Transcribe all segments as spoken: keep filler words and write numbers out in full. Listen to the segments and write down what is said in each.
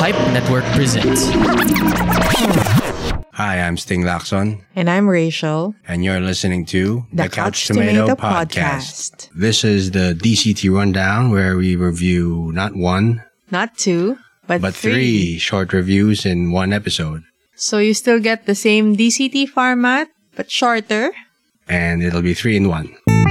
Hype Network presents. Hi, I'm Sting Lacson. And I'm Rachel. And you're listening to The, the Couch, Couch Tomato, Tomato Podcast. Podcast. This is the D C T Rundown where we review not one, not two, but, but three. three short reviews in one episode. So you still get the same D C T format, but shorter. And it'll be three in one.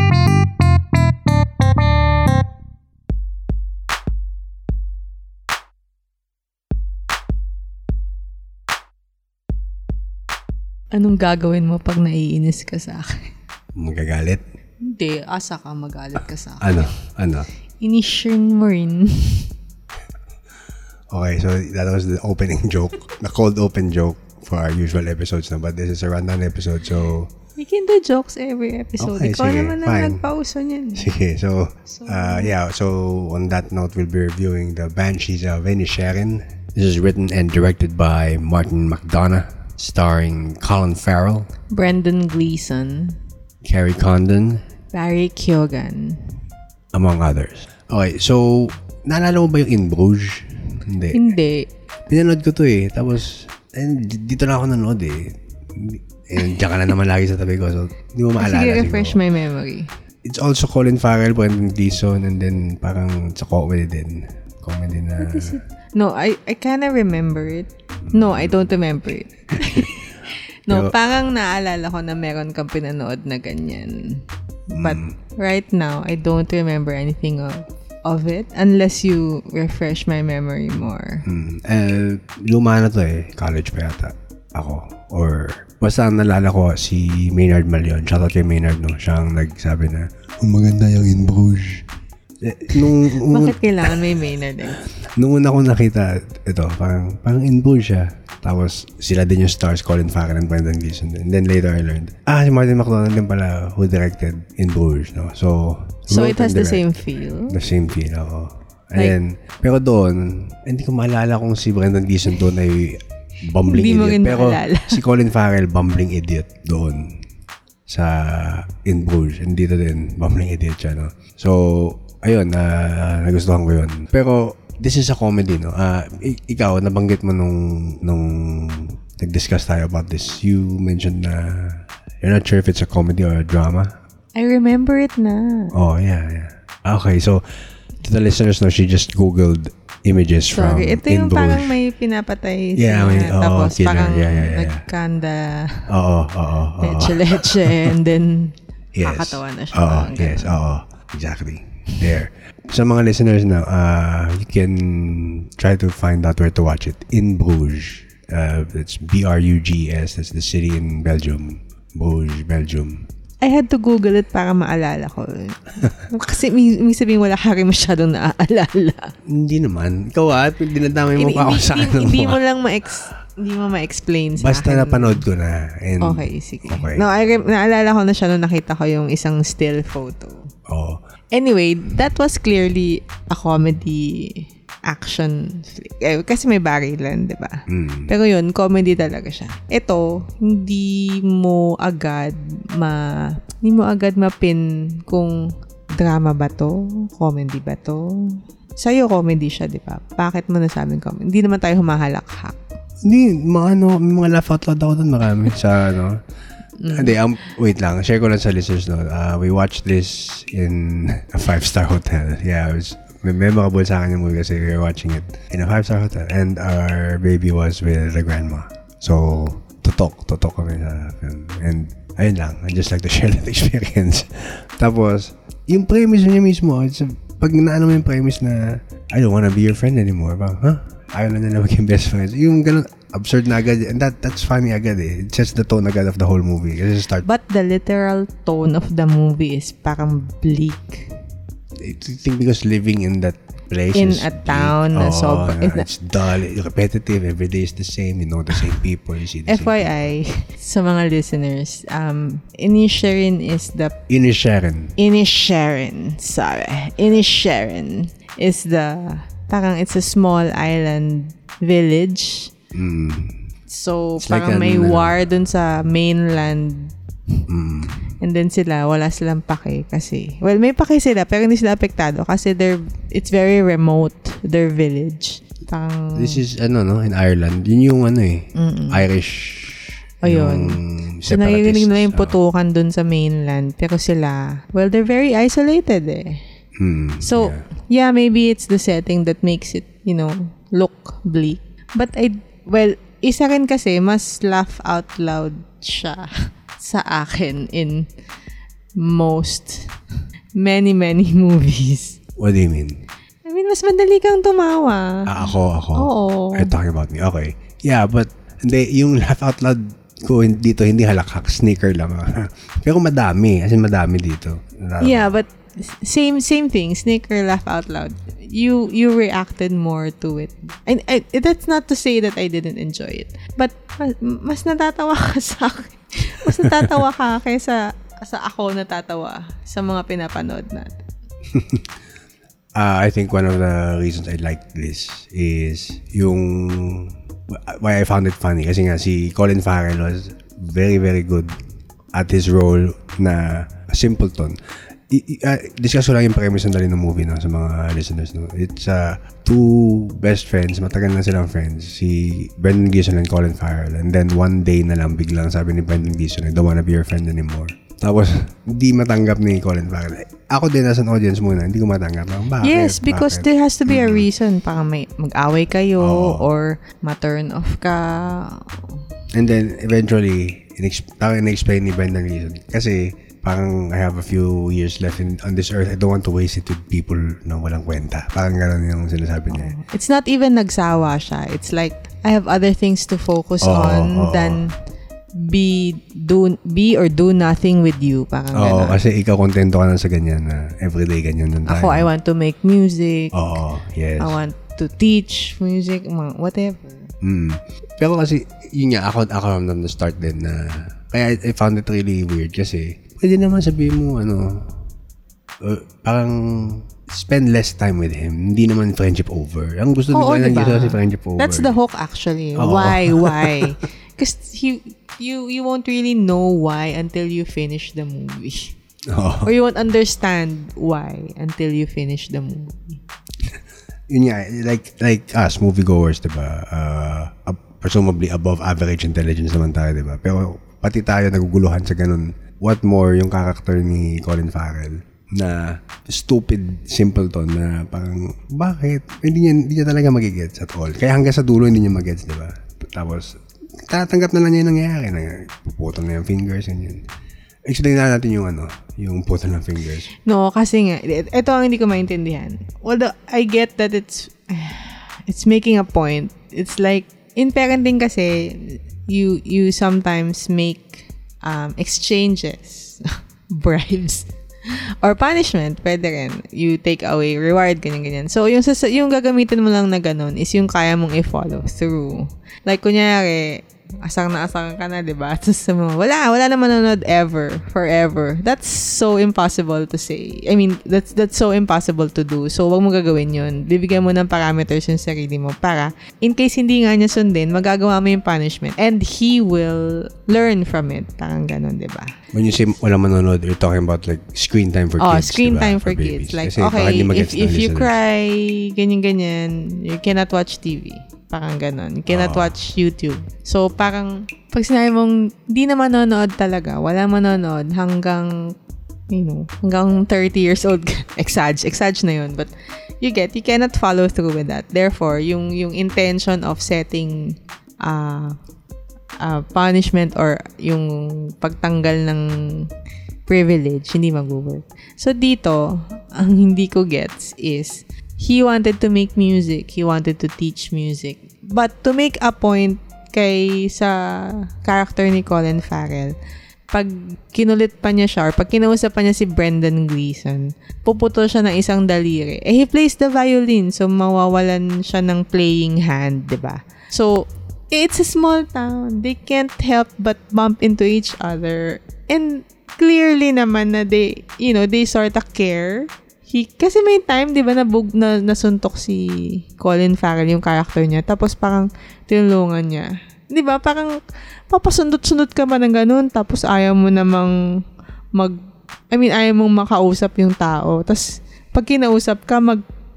Anong gagawin mo pag naiinis ka sa akin? Magagalit? Hindi, asa ka magalit ka sa akin. Ano? Ano? Inisyon mo rin. Okay, so that was the opening joke. The cold open joke for our usual episodes na. But this is a rundown episode, so... We can do jokes every episode. Okay, Ikaw sige, naman ang nagpauso niyan. Sige, so... So, uh, yeah, so on that note, we'll be reviewing The Banshees of Inisherin. This is written and directed by Martin McDonagh, starring Colin Farrell, Brendan Gleeson, Kerry Condon, Barry Keoghan, among others. Okay, so, naalala mo ba yung In Bruges? Hindi. Hindi. Pinanood ko to eh. Tapos, eh, dito na ako nanood eh. And diyan ka na naman lagi sa tabi ko. So, hindi mo maalala. Sige, refresh my memory. It's also Colin Farrell, Brendan Gleeson, and then parang sa comedy din. Comedy na... What is it? No, I I kind of remember it. No, I don't remember it. No, Pero, parang naalala ko na meron kang pinanood na ganyan. But mm. right now, I don't remember anything of, of it unless you refresh my memory more. Mm. Eh, luma na to eh. College pa yata. Ako. Or, basta ang nalala ko, si Maynard Malion. Shoutout kay Maynard, no? Siya ang nagsabi na, oh, maganda yung In Bruges. Eh, nung, Bakit kailangan may Maynard eh? Nung una ko nakita, ito, parang, parang In Bruges siya. Tapos, sila din yung stars, Colin Farrell and Brendan Gleeson. And then later I learned, ah, si Martin McDonagh din pala who directed In Bruges, no? So, so it has the same feel? The same feel, ako. And like, then, pero doon, hindi ko maalala kung si Brendan Gleeson doon ay bumbling hindi idiot. Pero maalala. si Colin Farrell, bumbling idiot doon sa In Bruges. And dito din, bumbling idiot siya, no? So, ayun, uh, nagustuhan ko yun. Pero, this is a comedy, no? Uh, ikaw, nabanggit mo nung, nung nag-discuss tayo about this. You mentioned na you're not sure if it's a comedy or a drama. I remember it na. Oh, yeah, yeah. Okay, so, to the listeners, no, she just Googled images Sorry, from ito yung In Bruges. parang may pinapatay yeah, may, oh, tapos killer. parang yeah, yeah, yeah. nagkanda Oo, oo, oo. leche-leche and then yes. kakatawa na siya. Oo, yes, oo. Exactly. There. Sa mga listeners now, uh, you can try to find out where to watch it. In Bruges. Uh, it's B R U G S. That's the city in Belgium. Bruges, Belgium. I had to Google it para maalala ko. Kasi may, may sabihin wala ka rin masyadong naaalala. Hindi naman. Ikaw at, dinadamay mo pa ako sa ano mo. Hindi mo lang ma-ex, hindi mo ma-explain sa Basta akin. Basta napanood ko na. And okay, sige. Okay. No, I rem- naalala ko na siya nung nakita ko yung isang still photo. Oh. Anyway, that was clearly a comedy action flick. Eh, kasi may barilan, di ba? Mm. Pero yun, comedy talaga siya. Ito, hindi mo agad ma... Hindi mo agad mapin kung drama ba to? Comedy ba to? Sa'yo, comedy siya, di ba? Bakit mo nasabing comedy? Hindi naman tayo humahalak-hak. Hindi, mga ano, mga laugh out loud ako doon marami sa ano. Mm. Hindi, um, wait lang. Share ko lang sa listeners, no? Uh, we watched this in a five-star hotel. Yeah, it was memorable sa akin yung movie kasi we were watching it in a five-star hotel. And our baby was with the grandma. So, tutok. Tutok kami sa film. And, ayun lang. I just like to share that experience. Tapos, yung premise niya mismo, it's a, pag naano mo yung premise na, I don't wanna be your friend anymore. Parang, huh? Ayaw na nila maging best friends. Yung ganun, absurd na agad. And that that's funny agad eh. It sets the tone agad of the whole movie. Kasi start, but the literal tone of the movie is parang bleak. I think because living in that place in is a town na oh, sobrang yeah, it's dull, repetitive, every day is the same, you know the same people, you see the F Y I sa mga listeners, um Inisherin is the Inisherin Inisherin sorry Inisherin is the parang it's a small island village. Mm. So It's parang like may an, war dun sa mainland. Mm. And then sila, wala silang pake kasi, well, may pake sila, pero hindi sila apektado kasi they're, it's very remote, their village. Parang, This is, ano, no? In Ireland. Yun yung, ano eh. Mm-mm. Irish. Ayun. So, naririnig nila yung Oh. putukan dun sa mainland. Pero sila, well, they're very isolated eh. Hmm, So, yeah. yeah, maybe it's the setting that makes it, you know, look bleak. But I, well, isa rin kasi, mas laugh out loud siya sa akin in most, many, many movies. What do you mean? I mean, mas madali kang tumawa. Ah, ako, ako. Oo. Are you talking about me? Okay. Yeah, but, hindi, yung laugh out loud ko dito, hindi halakhak, sneaker lang. Pero madami, as in madami dito. Yeah, but same same thing, sneaker, laugh out loud. You you reacted more to it. And I, that's not to say that I didn't enjoy it. But mas, mas natatawa ka sa akin. Mas natatawa ka kaysa sa ako natatawa sa mga pinapanood natin. uh, I think one of the reasons I liked this is yung why I found it funny kasi nga si Colin Farrell was very very good at his role na simpleton. I, uh, discuss ko lang yung premise ng dali ng movie no, sa mga listeners. No? It's uh, two best friends, matagal na silang friends, si Brendan Gleeson and Colin Farrell, and then one day na lang biglang sabi ni Brendan Gleeson, I don't wanna be your friend anymore. Tapos, hindi matanggap ni Colin Farrell. Ako din as an audience muna, hindi ko matanggap. Bakit? Yes, because Bakit? there has to be a reason. Parang may mag-away kayo Oo. or ma-turn off ka. And then, eventually, inex- parang in-explain ni Brendan Gleeson. Kasi, parang I have a few years left in, on this earth. I don't want to waste it with people na walang kwenta. Parang gano'n yung sinasabi niya. It's not even nagsawa siya. It's like, I have other things to focus Oo, on oo. than be do be or do nothing with you. Parang Oo, gano'n. kasi ikaw kontento ka na sa ganyan na everyday ganyan lang tayo. Ako, I want to make music. Oo, yes. I want to teach music, mga whatever. Mm. Pero kasi, yun nga, ako, ako from the start din na, kaya I, I found it really weird kasi, pwede naman sabihin mo, ano, uh, parang, spend less time with him. Hindi naman friendship over. Ang gusto Oo, nila diba? dito kasi friendship over. That's the hook actually. Oo. Why? Why? Because you, you, you won't really know why until you finish the movie. Oo. Or you won't understand why until you finish the movie. Yun nga, like, like us, moviegoers, diba? Uh, uh, presumably above average intelligence naman tayo, diba? Pero pati tayo naguguluhan sa ganun. What more yung character ni Colin Farrell na stupid simpleton na parang, bakit? Hindi niya, hindi niya talaga magigets at all. Kaya hanggang sa dulo, hindi niya magets, diba? Tapos, tatanggap na lang niya yung nangyayari. Na, puputol na yung fingers, ganyan. Explain na natin yung ano, yung putol ng fingers. No, kasi nga, ito ang hindi ko maintindihan. Although, I get that it's, it's making a point. It's like, in parenting kasi, you, you sometimes make um, exchanges, bribes, or punishment, pwede rin. You take away reward, ganyan-ganyan. So, yung, yung gagamitin mo lang na ganun is yung kaya mong i-follow through. Like, kunyari, asang na asang ka na, diba? Tapos mo, wala, wala na manonood ever, forever. That's so impossible to say. I mean, that's that's so impossible to do. So, wag mo gagawin yun. Bibigyan mo ng parameters yung sarili mo para, in case hindi nga niya sundin, magagawa mo yung punishment. And he will learn from it. Parang ganun, diba? When you say wala manonood, you're talking about like screen time for oh, kids, screen diba? time for, for kids. Like, kasi okay, if, if you listeners. cry, ganyan-ganyan, you cannot watch T V. Parang ganon. You cannot oh. watch YouTube. So, parang, pag sinabi mong, di na manonood talaga, wala manonood hanggang, you know, hanggang thirty years old. Exage. Exage na yun. But, you get, you cannot follow through with that. Therefore, yung, yung intention of setting, uh, uh, punishment or yung pagtanggal ng privilege, hindi mag-work. So, dito, ang hindi ko gets is, he wanted to make music. He wanted to teach music. But to make a point kay sa character ni Colin Farrell, pag kinulit pa niya siya or pag kinausap pa niya si Brendan Gleeson, puputol siya ng isang daliri. Eh, he plays the violin. So, mawawalan siya ng playing hand, diba? So, it's a small town. They can't help but bump into each other. And clearly naman na they, you know, they sort of care. He, kasi may time, di ba, nabug, na, nasuntok si Colin Farrell, yung character niya. Tapos parang tinulungan niya. Di ba? Parang papasundot-sundot ka ba ng ganun. Tapos ayaw mo namang mag... I mean, ayaw mong makausap yung tao. Tapos pag kinausap ka, mag,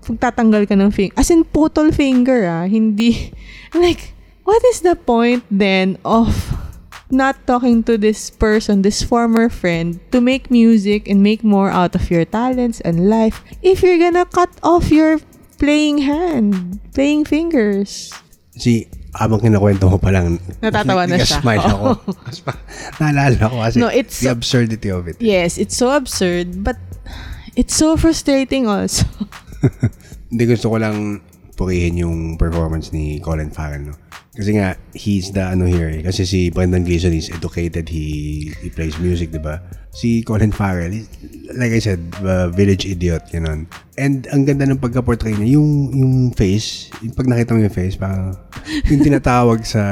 pagtatanggal ka ng finger. As in, putol finger, ah. Hindi, like, what is the point then of not talking to this person, this former friend, to make music and make more out of your talents and life if you're gonna cut off your playing hand, playing fingers? Si, abang kinakwento mo pa lang, natatawa na siya. Smile ako. Naalala ko kasi no, it's the absurdity of it. Yes, it's so absurd, but it's so frustrating also. Hindi, gusto ko lang purihin yung performance ni Colin Farrell, no? Kasi nga, he's the ano here eh. Kasi si Brendan Gleeson is educated, he he plays music, diba? Si Colin Farrell, like I said, uh, village idiot, yun. And ang ganda ng pagka-portray niya, yung, yung face, yung pag nakita mo yung face, parang yung tinatawag sa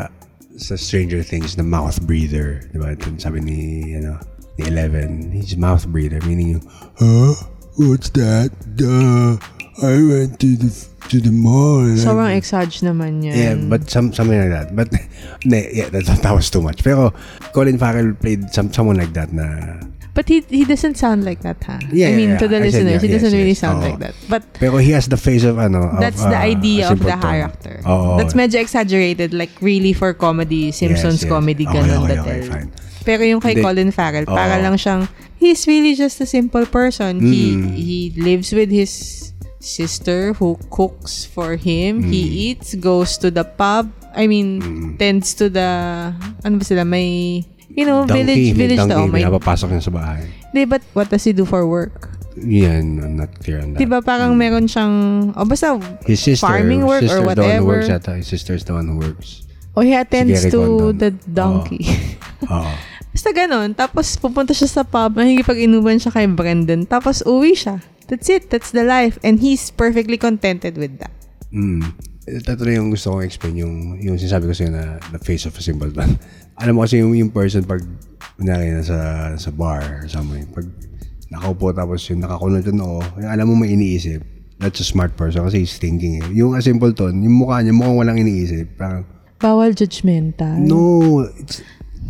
sa Stranger Things na mouth breather, diba? Sabi ni, ano, ni Eleven, he's mouth breather, meaning yung, huh? What's that? Duh. I went to the to the mall. Sobrang exage naman yan. Yeah, but some something like that. But ne, yeah, that, that was too much. Pero Colin Farrell played some someone like that na. But he he doesn't sound like that, ha? Yeah, I mean, yeah, to the yeah. listeners, Said, yeah, he doesn't yes, really yes. sound Oh. like that. But pero he has the face of ano. That's of, the uh, idea of the Simpleton. character. Oh, that's medyo exaggerated, like really for comedy, Simpsons yes, yes. comedy, Okay, ganun. okay, that okay, is. fine. Pero yung kay Hindi. Colin Farrell, Oh. para lang siyang, he's really just a simple person. Mm. He he lives with his sister who cooks for him. Mm. He eats, goes to the pub. I mean, mm. tends to the, ano ba sila, may, you know, donkey, village, village donkey, daw. May, pinapapasok niya sa bahay. di, but what does he do for work? Yan, I'm not clear on that. Diba parang mm. meron siyang, o oh, basta his sister, farming work or whatever. The one who works at, his sister's the one who works. O he attends si to Condon. the donkey. Oo. Oh. Basta ganun. Tapos pupunta siya sa pub, nakikipag-inuman siya kay Brendan. Tapos uwi siya. That's it. That's the life. And he's perfectly contented with that. Mm. Ito na yung gusto kong explain, yung, yung sinasabi ko sa'yo na the face of a simpleton. Alam mo kasi yung, yung person pag kunyari na sa, sa bar or somewhere, pag nakaupo tapos yung nakakunod yun, oh, alam mo may iniisip. That's a smart person kasi he's thinking eh. Yung a simpleton, yung mukha niya mukhang walang iniisip. Parang, bawal judgmental. no, it's,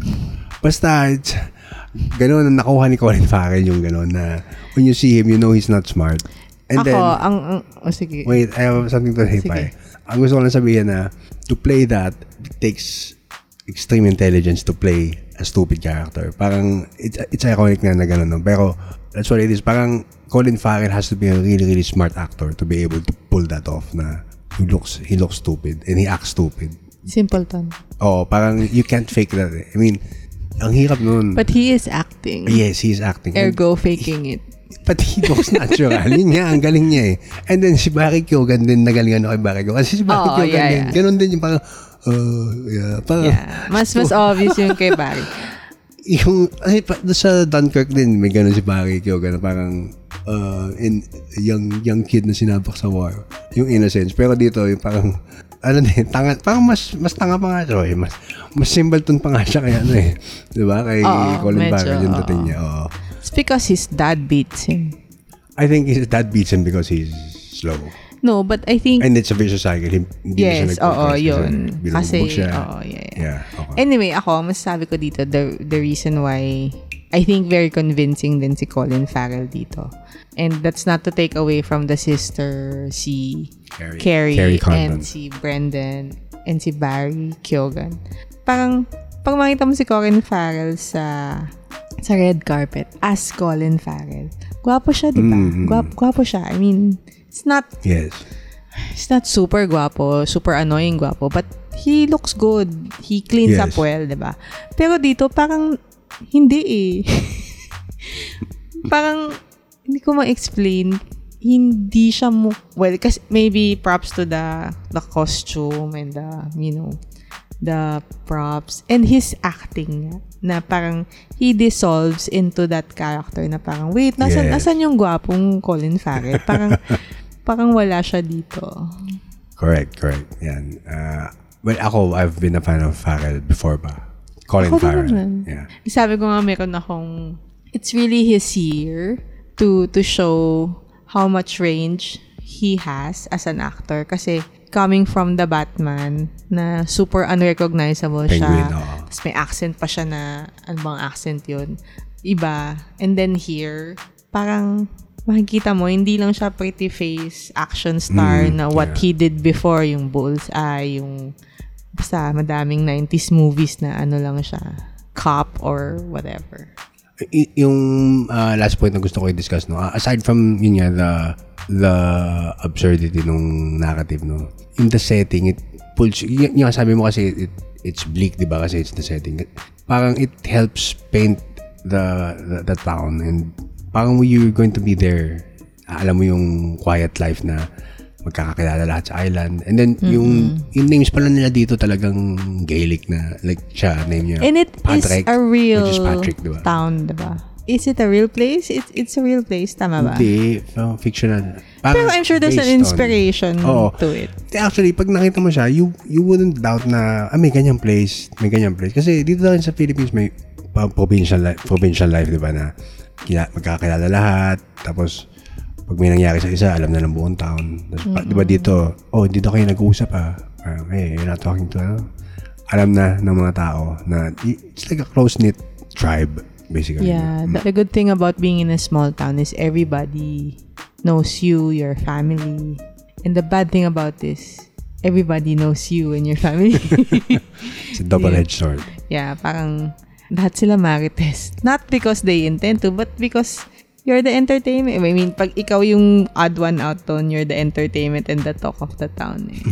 basta, it's, gano'n na nakuha ni Colin Farrell yung gano'n na when you see him, you know he's not smart. And Ako, then, ang, ang, oh, sige. Wait, I have something to say pa eh. Ang gusto ko lang sabihin na, to play that, it takes extreme intelligence to play a stupid character. Parang, it's, it's ironic na na gano'n, no? Pero, that's what it is. Parang, Colin Farrell has to be a really, really smart actor to be able to pull that off na he looks, he looks stupid and he acts stupid. Simpleton. Oh, parang, you can't fake that eh. I mean, ang hirap nun. But he is acting. Yes, he is acting. Ergo, faking it. But he looks natural. Yun nga, ang galing niya eh. And then si Barry Keoghan din, nagalingan ako kay Barry Keoghan. Kasi si Barry oh, Keoghan yeah, din, yeah. ganun din yung parang, uh, yeah, parang, yeah. Mas, mas obvious yung kay Barry. Yung, ay, pa, sa Dunkirk din, may ganun si Barry Keoghan na parang, uh, in, young, young kid na sinabak sa war. Yung innocence. Pero dito, yung parang, ano din, tanga, parang mas, mas tanga pa nga siya eh. Mas, mas simpleton pa nga siya kaya ano eh. Diba? Kay Oo, Colin medyo, Farrell yung oo. dating niya. Oo. It's because his dad beats him. I think his dad beats him because he's slow. No, but I think... And it's a vicious cycle. Hindi yes, oo, yun. Kasi, siya. oo, yeah, yeah. Yeah, okay. Anyway, ako, masasabi ko dito, the, the reason why I think very convincing din si Colin Farrell dito. And that's not to take away from the sister, si Carrie, Carrie, Carrie and si Brendan, and si Barry Keoghan. Parang, pag makita mo si Colin Farrell sa sa red carpet as Colin Farrell, gwapo siya, di ba? Mm-hmm. Guwapo, gwapo siya. I mean, it's not... Yes. It's not super guwapo, super annoying guwapo, but he looks good. He cleans Yes. up well, di ba? Pero dito, parang, hindi eh. Parang, hindi ko ma-explain. Hindi siya mo, well, kasi maybe props to the, the costume and the, you know, the props and his acting niya, na parang he dissolves into that character na parang, wait, nasan, Yes. nasan yung gwapong Colin Farrell? Parang, parang wala siya dito. Correct, correct. Yan. Uh, well, ako, I've been a fan of Farrell before ba? Colin Ako Farrell. naman. Yeah. Sabi ko nga, meron akong, it's really his year to to show how much range he has as an actor. Kasi, coming from the Batman, na super unrecognizable Penguin, siya. oo. Tapos may accent pa siya na, ano bang accent yun? Iba. And then here, parang, makikita mo, hindi lang siya pretty face action star Mm, na what yeah. he did before, yung Bullseye, yung basta madaming nineties movies na ano lang siya, cop or whatever. Y- yung uh, last point na gusto ko i-discuss, no? Aside from, yun nga, the, the absurdity nung narrative, no? In the setting, it pulls, y- yung sabi mo kasi, it, it's bleak, di ba? Kasi it's the setting. Parang it helps paint the, the, the town, and parang when you're going to be there, alam mo yung quiet life na magkakakilala lahat sa island. And then, mm-hmm. yung, yung names pala nila dito talagang Gaelic na, like, siya, name niya. And it Patrick, is a real which is Patrick, diba? town, diba? Is it a real place? It's it's a real place, tama ba? Hindi, oh, fictional. Parang pero I'm sure there's an inspiration on, to it. Actually, pag nakita mo siya, you you wouldn't doubt na, ah, may ganyang place, may ganyang place. Kasi dito lang sa Philippines, may uh, provincial, life, provincial life, diba, na kila, magkakilala lahat, tapos pag may nangyari sa isa, alam na ng buong town. Tapos, mm-hmm. diba dito, oh, dito kayo nag-uusap ah. Parang, hey, you're not talking to, ano? Alam na ng mga tao na it's like a close-knit tribe, basically. Yeah, the, the good thing about being in a small town is everybody knows you, your family. And the bad thing about this, everybody knows you and your family. It's a double-edged sword. Yeah, parang lahat sila marites. Not because they intend to, but because you're the entertainment. I mean, pag ikaw yung odd one out doon, you're the entertainment and the talk of the town. Eh.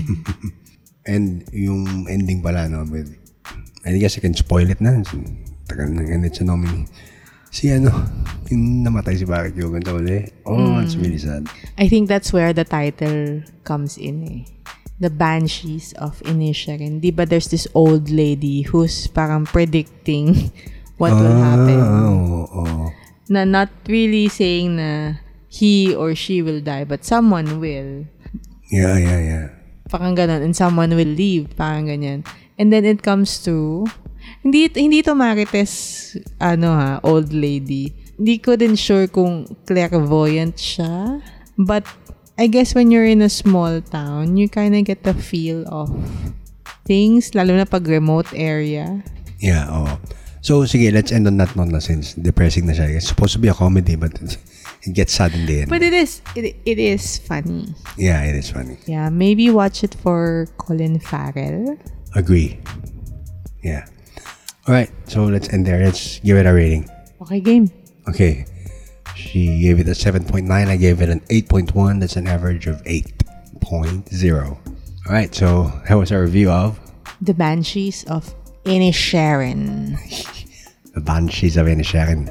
And yung ending pala, no, with, I guess I can spoil it na. Tagal na end it sa nominee. Si ano, yung namatay si Barry Keoghan sa uli. Oh, mm. It's really sad. I think that's where the title comes in eh. The Banshees of Inisherin. Di ba there's this old lady who's parang predicting what ah, will happen. Oh, oh. Na not really saying na he or she will die, but someone will. Yeah, yeah, yeah. Parang ganun. And someone will leave. Parang ganyan. And then it comes to, hindi, hindi to Marites, ano ha, old lady. Hindi ko din sure kung clairvoyant siya. But I guess when you're in a small town, you kind of get the feel of things, lalo na pag remote area. Yeah, oh. So, sige, let's end on that note na since depressing na siya. It's supposed to be a comedy, but it gets sad in the end. But it is, it, it is funny. Yeah, it is funny. Yeah, maybe watch it for Colin Farrell. Agree. Yeah. Alright, so let's end there. Let's give it a rating. Okay, game. Okay. She gave it a seven point nine. I gave it an eight point one. That's an average of eight point zero. Alright, so that was our review of The Banshees of Inisherin. The Banshees of Inisherin.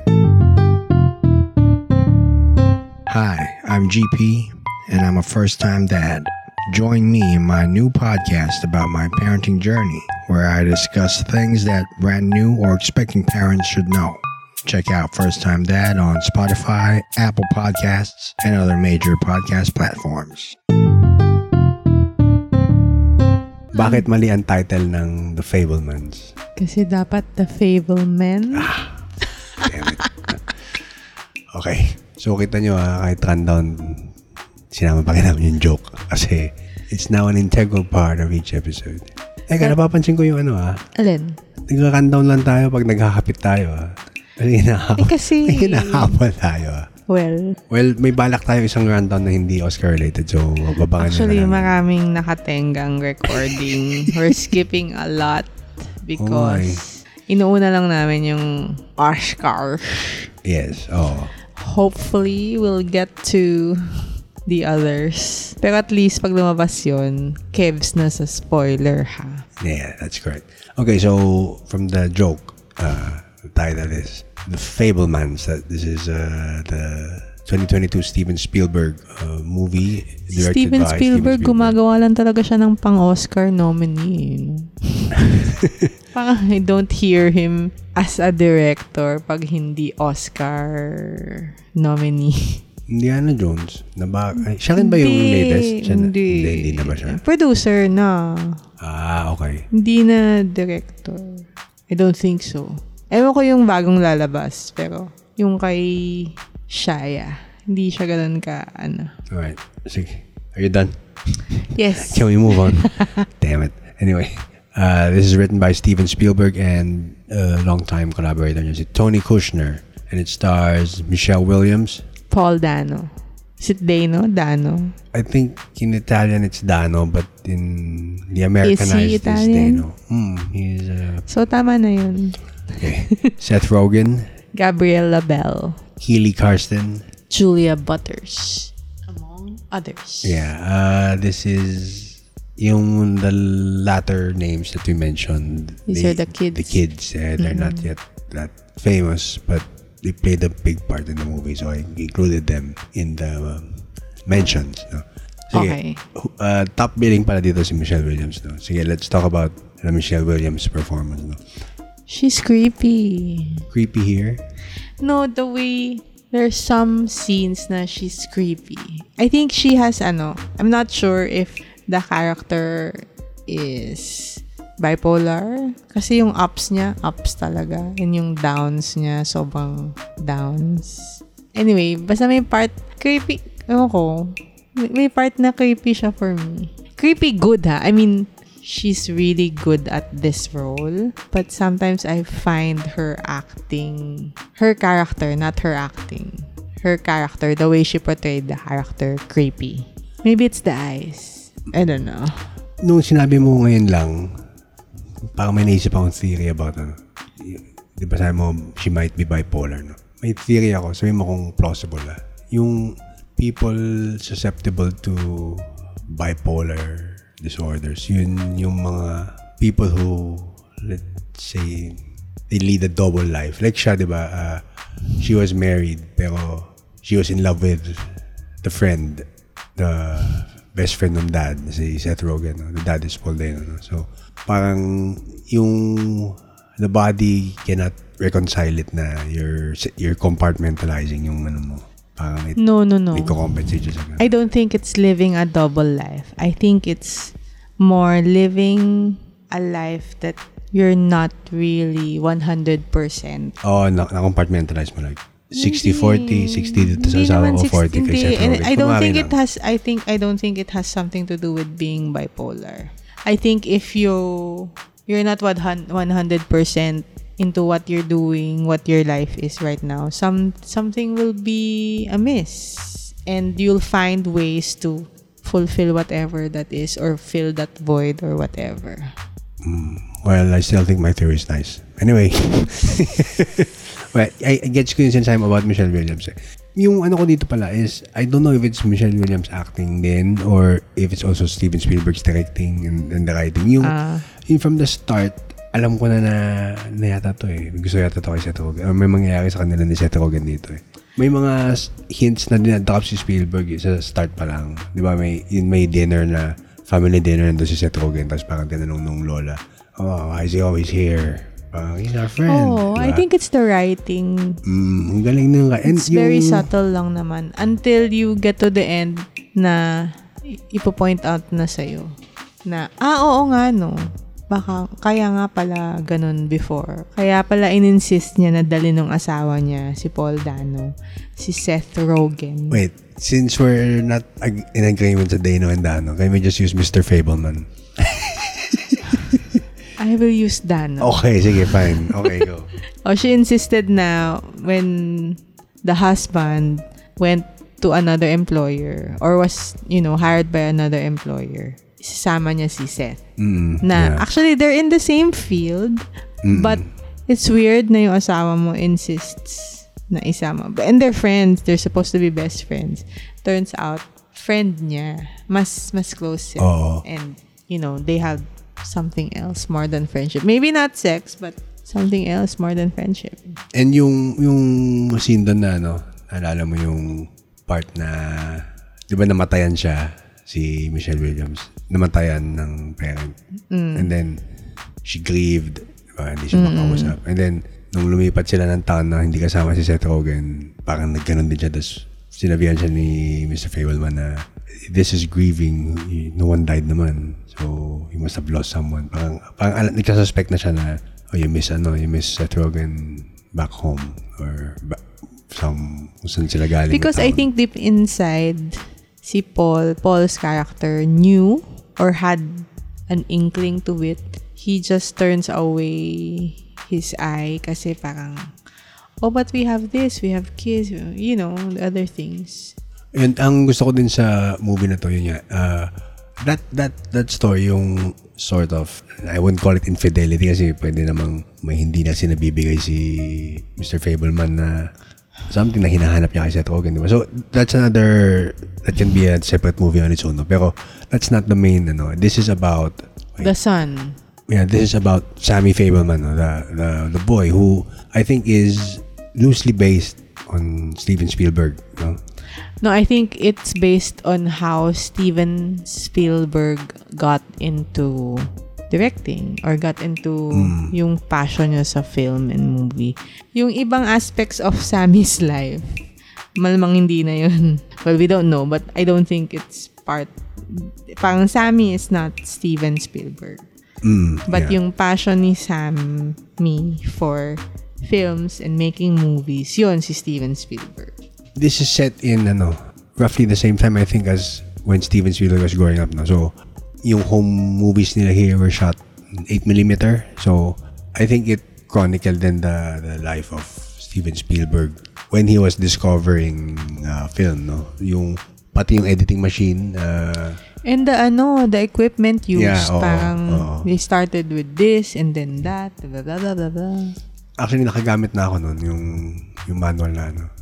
Hi, I'm G P, and I'm a first-time dad. Join me in my new podcast about my parenting journey, where I discuss things that brand new or expecting parents should know. Check out First Time Dad on Spotify, Apple Podcasts, and other major podcast platforms. Bakit mali ang title ng The Fabelmans? Kasi dapat The Fabelman. Ah, damn it. Okay. So, kita nyo ha, kahit rundown, sinama pa rin namin yung joke. Kasi, it's now an integral part of each episode. Eka, napapansin ko yung ano ha. Alin? Nag-rundown lang tayo pag nagkakapit tayo ha. Kasi hinahapal, eh, kasi... hinahapal tayo ha. Well, well, may balak tayo isang rundown na hindi Oscar-related. So, babangan actually, na maraming nakatenggang recording. We're skipping a lot because oh inuuna lang namin yung Oscar. Yes, oh. Hopefully, we'll get to the others. Pero at least, pag lumabas yun, Kevs na sa spoiler, ha? Yeah, that's correct. Okay, so, from the joke, uh, the title is The Fabelmans. That this is uh, the twenty twenty-two Steven Spielberg uh, movie directed Steven by Spielberg, Steven Spielberg. Gumagawa lang talaga siya ng pang-Oscar nominee. Parang I don't hear him as a director pag hindi Oscar nominee. Indiana Jones. Na ba? Ay, siya rin ba yung Hindi, latest? Siya na, hindi. hindi. Hindi na ba siya? Producer na. Ah, okay. Hindi na director. I don't think so. Ewan ko yung bagong lalabas, pero yung kay Shia, hindi siya ganun ka, ano. Alright. Sige. Are you done? Yes. Can we move on? Damn it. Anyway, uh, this is written by Steven Spielberg and a uh, longtime collaborator niya si Tony Kushner. And it stars Michelle Williams, Paul Dano. Is it Dano? Dano? I think in Italian it's Dano, but in the Americanized Is he Italian? Dano. Hmm, he's uh, So, tama na yun. okay. Seth Rogen, Gabrielle Labelle. Keely Karsten. Julia Butters. Among others. Yeah, uh, this is yung the latter names that we mentioned. These they, are the kids. The kids, uh, they're Mm-hmm. not yet that famous, but they played a big part in the movie, so I included them in the um, mentions. No? Sige, Okay. uh, top billing pala dito si Michelle Williams. No? Sige, let's talk about the Michelle Williams performance. No? She's creepy. Creepy here. No, the way there's some scenes na she's creepy. I think she has ano, I'm not sure if the character is bipolar. Kasi yung ups niya, ups talaga. And yung downs niya, sobrang downs. Anyway, basta may part, creepy, ewan ko, may, may part na creepy siya for me. Creepy good ha. I mean, she's really good at this role. But sometimes I find her acting, her character, not her acting. Her character, the way she portrayed the character, creepy. Maybe it's the eyes. I don't know. Nung sinabi mo ngayon lang, parang may naisip akong theory about ano. Di ba sabi mo, she might be bipolar, no? May theory ako, sabi mo kung plausible ah. Yung people susceptible to bipolar disorders, yun yung mga people who, let's say, they lead a double life. Like siya, di ba, uh, she was married, pero she was in love with the friend, the best friend ng dad, si Seth Rogen. No? The dad is Paul Dano. No? So, parang yung the body cannot reconcile it na you're, you're compartmentalizing yung ano mo. Parang it, No, no, no. it compensate you sa I don't think it's living a double life. I think it's more living a life that you're not really one hundred percent. Oh, na, na-compartmentalize mo like sixty forty, sixty dito sa asawa ko, forty kay Seth And Rogen. I don't Kumari think lang. it has I think I don't think it has something to do with being bipolar. I think if you you're not one hundred percent into what you're doing, what your life is right now, some something will be amiss, and you'll find ways to fulfill whatever that is or fill that void or whatever. Mm, well, I still think my theory is nice. Anyway. Well, I, I get ko yung sinasabi mo about Michelle Williams. Eh. Yung ano ko dito pala is, I don't know if it's Michelle Williams acting din or if it's also Steven Spielberg's directing and, and the writing. Yung, Uh, yung from the start, alam ko na na, na yata to eh. Gusto yata to kay Seth Rogen. May mangyayari sa kanila ni Seth Rogen dito eh. May mga hints na dinadrop si Spielberg eh, sa start pa lang. Di ba may, yun may dinner na, family dinner nandun si Seth Rogen, tapos parang tinanong nung lola, oh, why is he always here? Parang, he's our friend. oh, diba? I think it's the writing. Mm, ang galing nung and It's very subtle lang naman until you get to the end na ipo-point out na sa'yo na, ah, oo nga, no. Baka, kaya nga pala ganun before. Kaya pala in-insist niya na dali ng asawa niya, si Paul Dano, si Seth Rogen. Wait, since we're not ag- in agreement sa Dano and Dano, can we just use Mister Fableman? I will use Dano. Okay, sige, fine. Okay, go. Oh, she insisted na when the husband went to another employer or was, you know, hired by another employer, isasama niya si Seth. Mm, Na, yeah. actually, they're in the same field, Mm. but it's weird na yung asawa mo insists na isama. And they're friends. They're supposed to be best friends. Turns out, friend niya. Mas, mas close sila. Oo. And, you know, they have something else more than friendship. Maybe not sex, but something else more than friendship. And yung yung scene doon na ano, naalala mo yung part na, di ba namatayan siya, si Michelle Williams, namatayan ng parent. Mm. And then, she grieved, diba? Hindi siya makausap. And then, nung lumipat sila ng town na hindi kasama si Seth Rogen, parang nagganon din siya. Tapos, sinabihan siya ni Mister Fableman na, this is grieving, no one died naman. So, you must have lost someone. Parang, parang al- nagkasuspect na siya na, oh, you miss ano, you miss Seth Rogen back home or ba- some, kung saan sila galing. Because na I town. think deep inside, si Paul, Paul's character knew or had an inkling to it. He just turns away his eye kasi parang, oh, but we have this, we have kids, you know, the other things. And ang gusto ko din sa movie na to, yun nga, uh, that, that, that story, yung sort of, I wouldn't call it infidelity kasi pwede namang may hindi na sinabibigay si Mister Fableman na something na hinahanap niya kay Seth Rogen, diba? So, that's another, that can be a separate movie on its own, no? Pero that's not the main, ano. This is about... Wait, the son. Yeah, this is about Sammy Fableman, no? the, the, the boy who I think is loosely based on Steven Spielberg, no? No, I think it's based on how Steven Spielberg got into directing or got into mm. yung passion niya sa film and movie. Yung ibang aspects of Sammy's life, malamang hindi na yun. Well, we don't know, but I don't think it's part. Parang Sammy is not Steven Spielberg. Mm, but yeah. yung passion ni Sammy for films and making movies, yun si Steven Spielberg. This is set in ano, roughly the same time I think as when Steven Spielberg was growing up, no? So, yung home movies nila here were shot in eight millimeter. So, I think it chronicled then the, the life of Steven Spielberg when he was discovering uh, film, no? Yung, pati yung editing machine. Uh, and the ano, the equipment used, yeah, oh, parang oh. they started with this and then that, blah, blah, blah, blah, blah. Actually, nakagamit na ako nun, yung, yung manual na ano.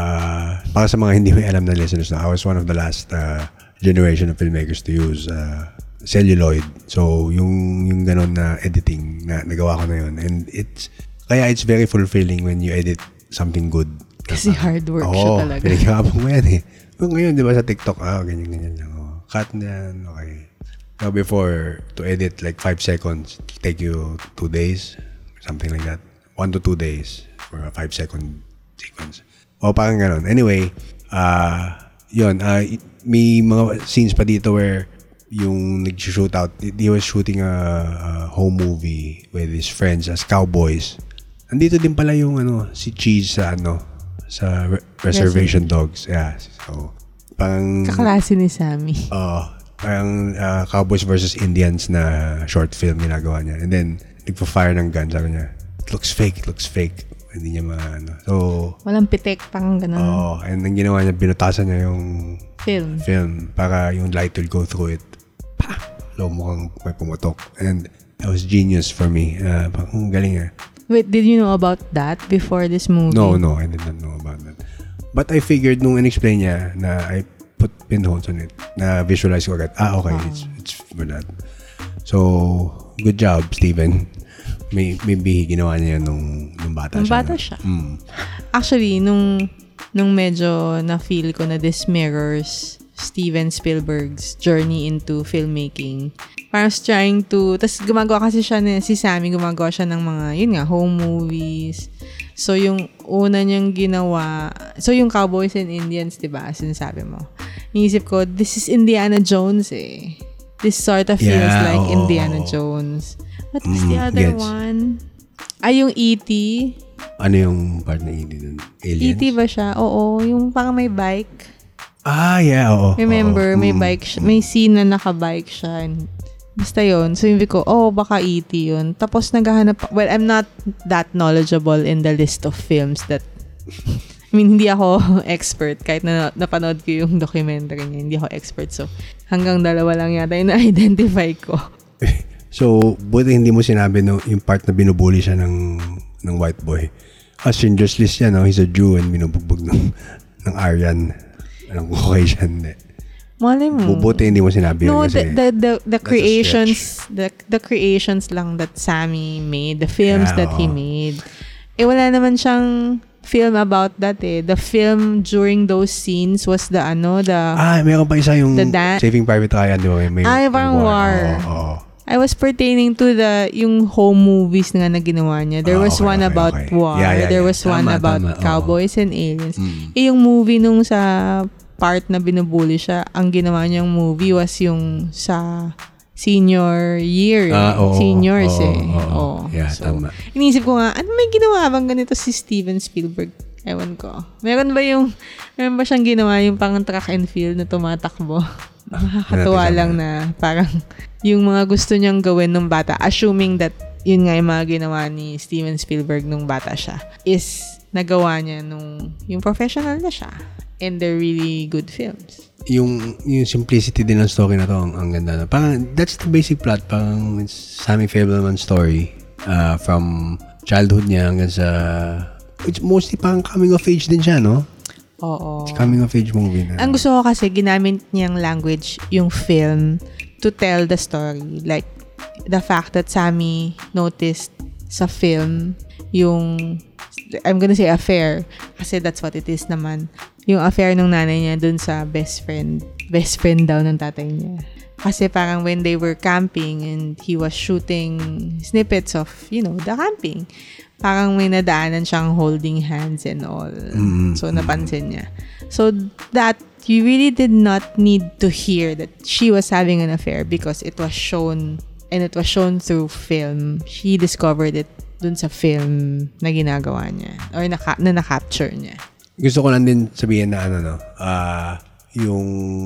Uh, para sa mga hindi may alam na listeners na, I was one of the last uh, generation of filmmakers to use uh, celluloid. So, yung yung ganon na editing na nagawa ko na yun. And it's, kaya it's very fulfilling when you edit something good. Kasi hard work oh, siya talaga. Oo, pinagkakapong mo yan eh. Ngayon, di ba sa TikTok, ah, ganyan-ganyan lang. Oh. Cut na yan, okay. So, before, to edit like five seconds, it'll take you two days, something like that. One to two days for a five second sequence. O parang gano'n. Anyway, uh, yun, uh, may mga scenes pa dito where yung nag-shoot out, he was shooting a, a home movie with his friends as cowboys. Andito din pala yung ano, si Cheese sa ano, sa Re- Reservation Dogs. Yeah. So, parang... Kaklase ni Sammy. Oo. Uh, parang uh, Cowboys versus Indians na short film ginagawa niya. And then, nagpa-fire ng gun. Sabi niya, it looks fake, it looks fake. Hindi niya maano. So, walang pitek, parang gano'n. Oo. Oh, and ang ginawa niya, binutasan niya yung film. Film para yung light will go through it. Pa! So, mukhang may pumutok. And that was genius for me. Uh, parang galing eh. Wait, did you know about that before this movie? No, no. I did not know about that. But I figured nung in-explain niya na I put pinholes on it, na visualize ko agad. Ah, okay. Oh. It's, it's for that. So, good job, Steven. May, maybe ginawa niya nung, nung bata nung siya. Nung bata siya. Mm. Actually, nung, nung medyo na-feel ko na this mirrors Steven Spielberg's journey into filmmaking. Parang trying to, tas gumagawa kasi siya, na, si Sammy, gumagawa siya ng mga, yun nga, home movies. So, yung una niyang ginawa, so yung Cowboys and Indians, diba, sinasabi mo. Iisip ko, this is Indiana Jones eh. This sort of feels yeah, like oh, Indiana Jones. What was mm, the other gets. one? Ay, yung E T Ano yung part na E T dun? Aliens? E T ba siya? Oo, yung parang may bike. Ah, yeah, oo. Remember, oo. may mm. bike siya. May scene na naka-bike siya. Basta yun. So, yung ko, oh, baka E T yun. Tapos, naghahanap, well, I'm not that knowledgeable in the list of films that, I mean, hindi ako expert. Kahit na napanood ko yung documentary niya, hindi ako expert. So, hanggang dalawa lang yata yung na-identify ko. So, buti hindi mo sinabi no, yung part na binubuli siya ng, ng white boy. As Schindler's List yan, no? He's a Jew and binubugbog ng, ng Aryan. Anong Caucasian, hindi. Malay mo. Buti hindi mo sinabi no, yun kasi. No, the, the, the, the creations, the, the creations lang that Sammy made, the films yeah, that oh. he made. Eh, wala naman siyang film about that eh. The film during those scenes was the ano, the... Ah, meron pa isa yung da- Saving Private Ryan, di ba? May, ay, parang war. war. Oh, oh. I was pertaining to the yung home movies nga na ginawa niya. There was oh, okay, one okay, about okay. war. Yeah, yeah, There was yeah. one tama, about tama. Cowboys oh. and Aliens. Mm. Eh, yung movie nung sa part na binubuli siya, ang ginawa niyang movie was yung sa senior year. Ah, oh, Seniors oh, eh. Oh, oh. Oh. Yeah, so, tama. Inisip ko nga, ano may ginawa bang ganito si Steven Spielberg? Ewan ko. Meron ba yung, meron ba siyang ginawa yung pang track and field na tumatakbo? Nakakatuwa lang na parang yung mga gusto niyang gawin nung bata, assuming that yun nga yung mga ginawa ni Steven Spielberg nung bata siya, is nagawa niya nung yung professional na siya. And they're really good films. Yung yung simplicity din ng story na to, ang, ang ganda na. Parang, that's the basic plot. Parang, it's Sammy Fableman story. Uh, from childhood niya hanggang sa... It's mostly parang coming of age din siya, no? Oo. It's coming of age movie na. Ang gusto ko kasi, ginamit niyang language yung film to tell the story. Like, the fact that Sammy noticed sa film yung... I'm gonna say affair kasi that's what it is naman. Yung affair ng nanay niya dun sa best friend. Best friend daw ng tatay niya. Kasi parang when they were camping and he was shooting snippets of, you know, the camping, parang may nadaanan siyang holding hands and all. Mm-hmm. So, napansin niya. So, that, you really did not need to hear that she was having an affair because it was shown, and it was shown through film. She discovered it dun sa film na ginagawa niya or na, na na-capture niya. Gusto ko lang din sabihin na ano no, uh, yung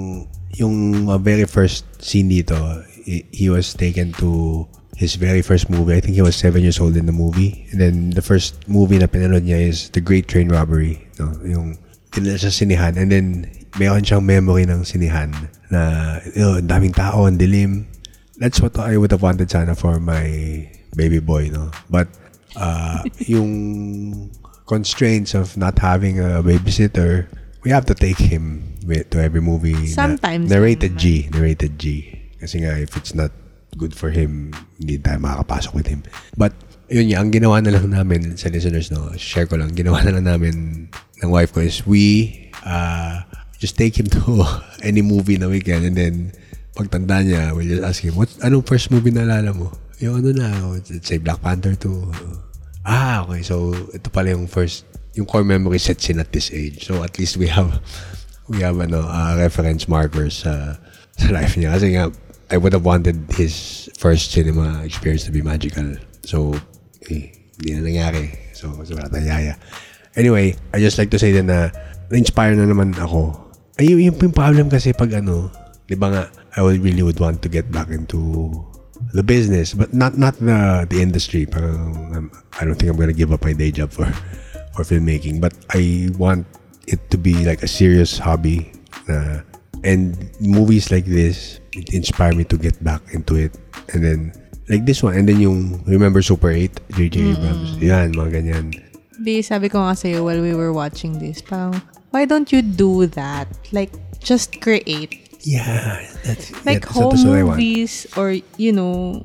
yung uh, very first scene dito, he, he was taken to his very first movie. I think he was seven years old in the movie. And then the first movie na pinanood niya is The Great Train Robbery. No? Yung tinala sa sinihan. And then mayroon siyang memory ng sinihan na oh, daming tao, ang dilim. That's what I would have wanted sana for my baby boy. No? But Uh, yung constraints of not having a babysitter, we have to take him with, to every movie. Sometimes. Na, narrated G. Narrated G. Kasi nga, if it's not good for him, hindi tayo makakapasok with him. But, yun nga, ang ginawa na lang namin sa listeners, no, share ko lang, ginawa na lang namin ng wife ko is we uh, just take him to any movie na weekend and then pagtanda niya, we'll just ask him, what, anong first movie naalala mo? Yung ano na, let's say Black Panther two. Ah, okay. So, ito pala yung first, yung core memory sets in at this age. So, at least we have, we have, ano, uh, reference markers uh, sa life niya. Kasi nga, I would have wanted his first cinema experience to be magical. So, eh, hindi na nangyari. So, so wala tayong yaya. Anyway, I just like to say din na, na-inspire na naman ako. Ay, yung, yung problem kasi pag ano, di ba nga, I would really would want to get back into the business, but not not the the industry. Parang, um, I don't think I'm gonna give up my day job for for filmmaking, but I want it to be like a serious hobby. Uh, and movies like this, it inspire me to get back into it. And then, like this one, and then yung, remember Super eight? J J Abrams. Yan, mga ganyan. Di, sabi ko nga sa'yo while we were watching this, parang, why don't you do that? Like, just create. Yeah, that's like yeah, home that's movies or you know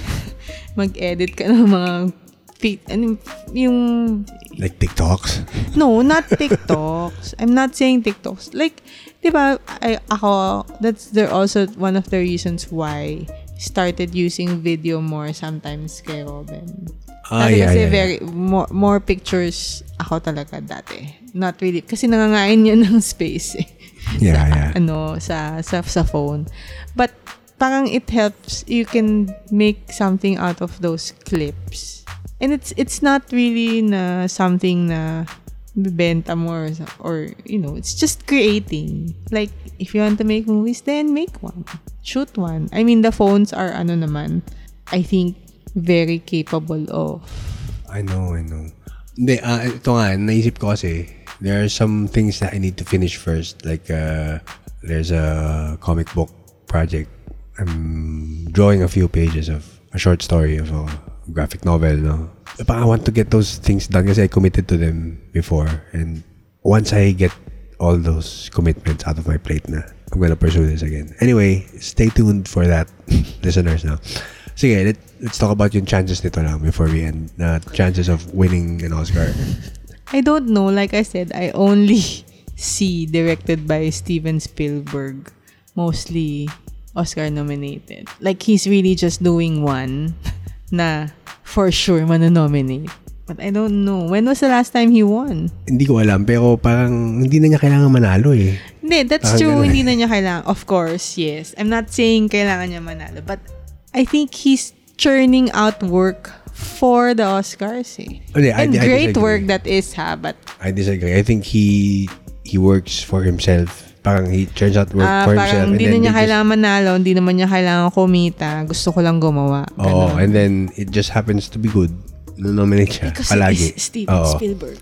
mag-edit ka ng mga fit, ano, yung like TikToks. No, not TikToks. I'm not saying TikToks. Like, di ba, I, ako, that's there also one of the reasons why started using video more sometimes kay Robin. Ah, dati yeah, kasi yeah, very yeah. more more pictures ako talaga dati. Not really kasi nangangain yun ng space eh. Yeah, sa, yeah. ano, sa, sa, sa phone. But, parang it helps, you can make something out of those clips. And it's it's not really na something na bibenta mo or, or, you know, it's just creating. Like, if you want to make movies, then make one. Shoot one. I mean, the phones are, ano naman, I think, very capable of. I know, I know. Hindi, uh, ito nga, naisip ko kasi, there are some things that I need to finish first. Like, uh, there's a comic book project. I'm drawing a few pages of a short story of a graphic novel, no? But I want to get those things done kasi I committed to them before. And once I get all those commitments out of my plate na, I'm gonna pursue this again. Anyway, stay tuned for that, listeners, no? Sige, let, let's talk about yung chances nito lang before we end. Na chances of winning an Oscar. I don't know. Like I said, I only see directed by Steven Spielberg. Mostly Oscar nominated. Like, he's really just doing one na for sure manonominate. But I don't know. When was the last time he won? Hindi ko alam. Pero parang hindi na niya kailangan manalo eh. Hindi, that's parang true. Ganun. Hindi na niya kailangan. Of course, yes. I'm not saying kailangan niya manalo. But I think he's churning out work for the Oscars eh. Oh, yeah, And I, I great disagree. work that is ha, but I disagree. I think he he works for himself. Parang he turns out work ah, for parang himself. hindi and na then niya they kailangan manalo, hindi naman niya kailangan kumita. Gusto ko lang gumawa. just, oh, and then it just happens to be good. No-nominate siya. Because palagi. it is Steven Oo. Spielberg.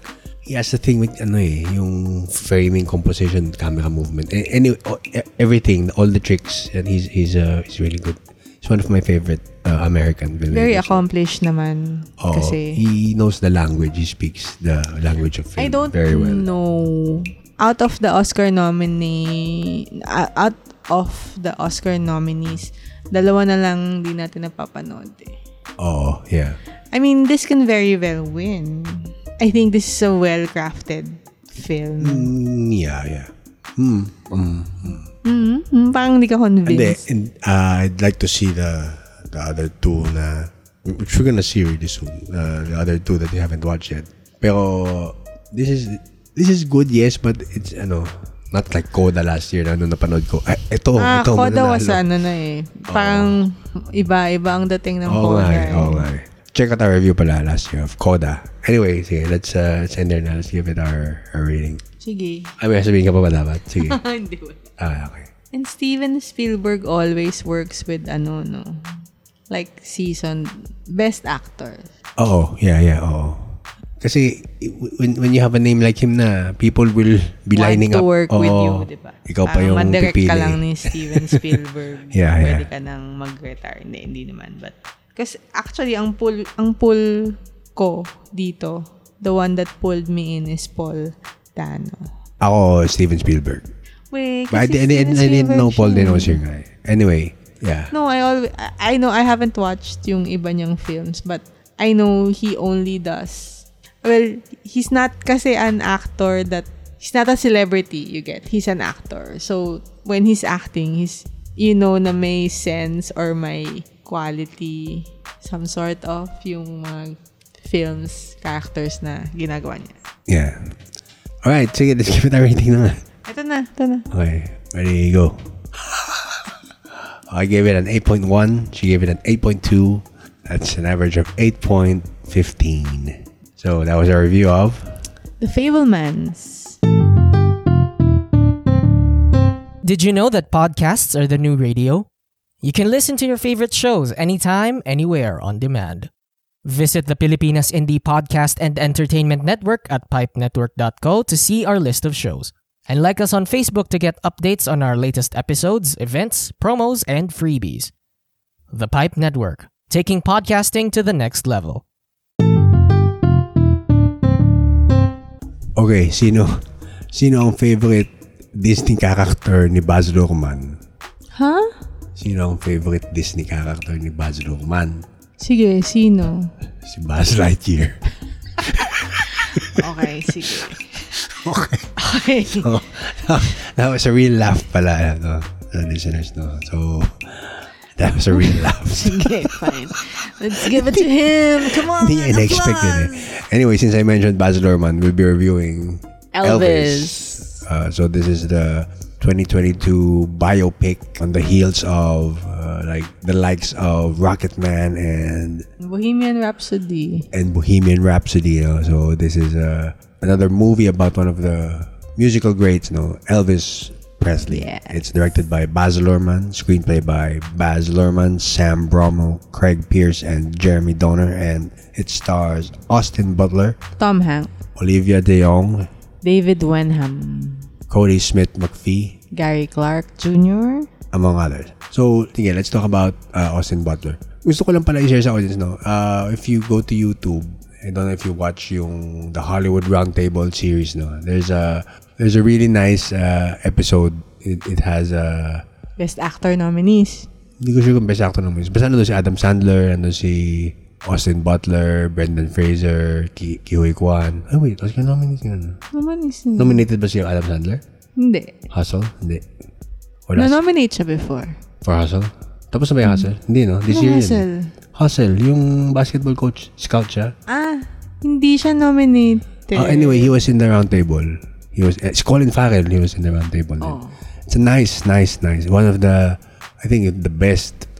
he has the thing with ano eh, yung framing, composition, camera movement, and, and everything, all the tricks, and he's he's uh, he's really good. He's one of my favorite uh, American villains. Very accomplished naman. Oh, kasi he knows the language. He speaks the language of film I don't very well. know. Out of the Oscar nominee, uh, out of the Oscar nominees, dalawa na lang di natin napapanood eh. Oh, yeah. I mean, this can very well win. I think this is a well-crafted film. Mm, yeah, yeah. Mm, mm, mm. Mm-hmm. Parang hindi ka convinced. And, uh, I'd like to see the the other two na, which we're gonna see really soon. Uh, the other two that we haven't watched yet. Pero, this is, this is good, yes, but it's, ano, not like Coda last year na ano napanood ko. Ay, ito, ah, ito. Coda was ano na eh. Parang oh. iba-iba ang dating ng oh, Coda. Nga, eh. oh, nga. Check out our review pala last year of Coda. Anyway, sige, let's, uh, let's end there na. Let's give it our, our rating. Sige. Ay, may sabihin ka pa ba dapat? Sige. Hindi ba? Ah, okay. And Steven Spielberg always works with ano, no? Like season, best actor. Oo, yeah, yeah, oo. Kasi when when you have a name like him na, people will be Want lining to up. work oo, with you, di ba? Ikaw pa yung mandirect pipili. ka lang ni Steven Spielberg. yeah, Pwede yeah. ka nang mag-retire. Hindi, hindi naman. But, kasi actually, ang pull, ang pull ko dito, the one that pulled me in is Paul Dano. Ako, Steven Spielberg. Wait, But I, I, I, I didn't know Paul Dano was your guy. Anyway, yeah. No, I always, I know I haven't watched yung iba niyang films, but I know he only does. Well, he's not kasi an actor that, he's not a celebrity, you get. He's an actor. So, when he's acting, he's, you know, na may sense or may quality, some sort of yung mga films, characters na ginagawa niya. Yeah. Alright, sige, let's give it a rating na. Ito na, ito na. Okay, ready, go. I gave it an eight point one. She gave it an eight point two. That's an average of eight point one five. So that was our review of The Fabelmans. Did you know that podcasts are the new radio? You can listen to your favorite shows anytime, anywhere on demand. Visit the Pilipinas Indie Podcast and Entertainment Network at pipe network dot co to see our list of shows. And like us on Facebook to get updates on our latest episodes, events, promos, and freebies. The Pipe Network, taking podcasting to the next level. Okay, sino sino ang favorite Disney character ni Baz Luhrmann? Huh? Sino ang favorite Disney character ni Baz Luhrmann? Sige, sino? Si Buzz Lightyear. Okay, sige. Okay. Okay. So, that was a real laugh pala, no, the listeners, no. So, that was a real laugh. Sige, fine. Let's give it to him. Come on, Hindi niya in-expect yun eh. Anyway, since I mentioned Baz Luhrmann, we'll be reviewing Elvis. Elvis. Uh, so, this is the twenty twenty-two biopic on the heels of uh, like the likes of Rocketman and Bohemian Rhapsody. and Bohemian Rhapsody. You know? So, this is uh, another movie about one of the musical greats, you know, Elvis Presley. Yeah. It's directed by Baz Luhrmann, screenplay by Baz Luhrmann, Sam Brommel, Craig Pierce, and Jeremy Donner, and it stars Austin Butler, Tom Hanks. Olivia De Jong, David Wenham. Cody Smith McPhee, Gary Clark Junior among others. So, again, let's talk about uh, Austin Butler. Gusto ko lang pala i-share sa audience, no? Uh, if you go to YouTube, I don't know if you watch yung the Hollywood Roundtable series, no? There's a there's a really nice uh, episode. It, it has a Best Actor nominees. Hindi ko sure kung best actor naman. Basta ano si Adam Sandler, ano si Austin Butler, Brendan Fraser, Ki Kihoy Kwan. Ay, wait. Oscar nominees nga na. Nominees. Nominated ba si Adam Sandler? Hindi. Hustle? Hindi. Wala. Na-nominate siya before. For Hustle? Tapos na ba yung Hustle? Hindi, no? This Ano year Hustle? yun. Hustle. Yung basketball coach, scout siya. Ah, hindi siya nominated. Uh, anyway, he was in the round table. He was, uh, si Colin Farrell, he was in the round table. Oh. It's a nice, nice, nice. One of the, I think, the best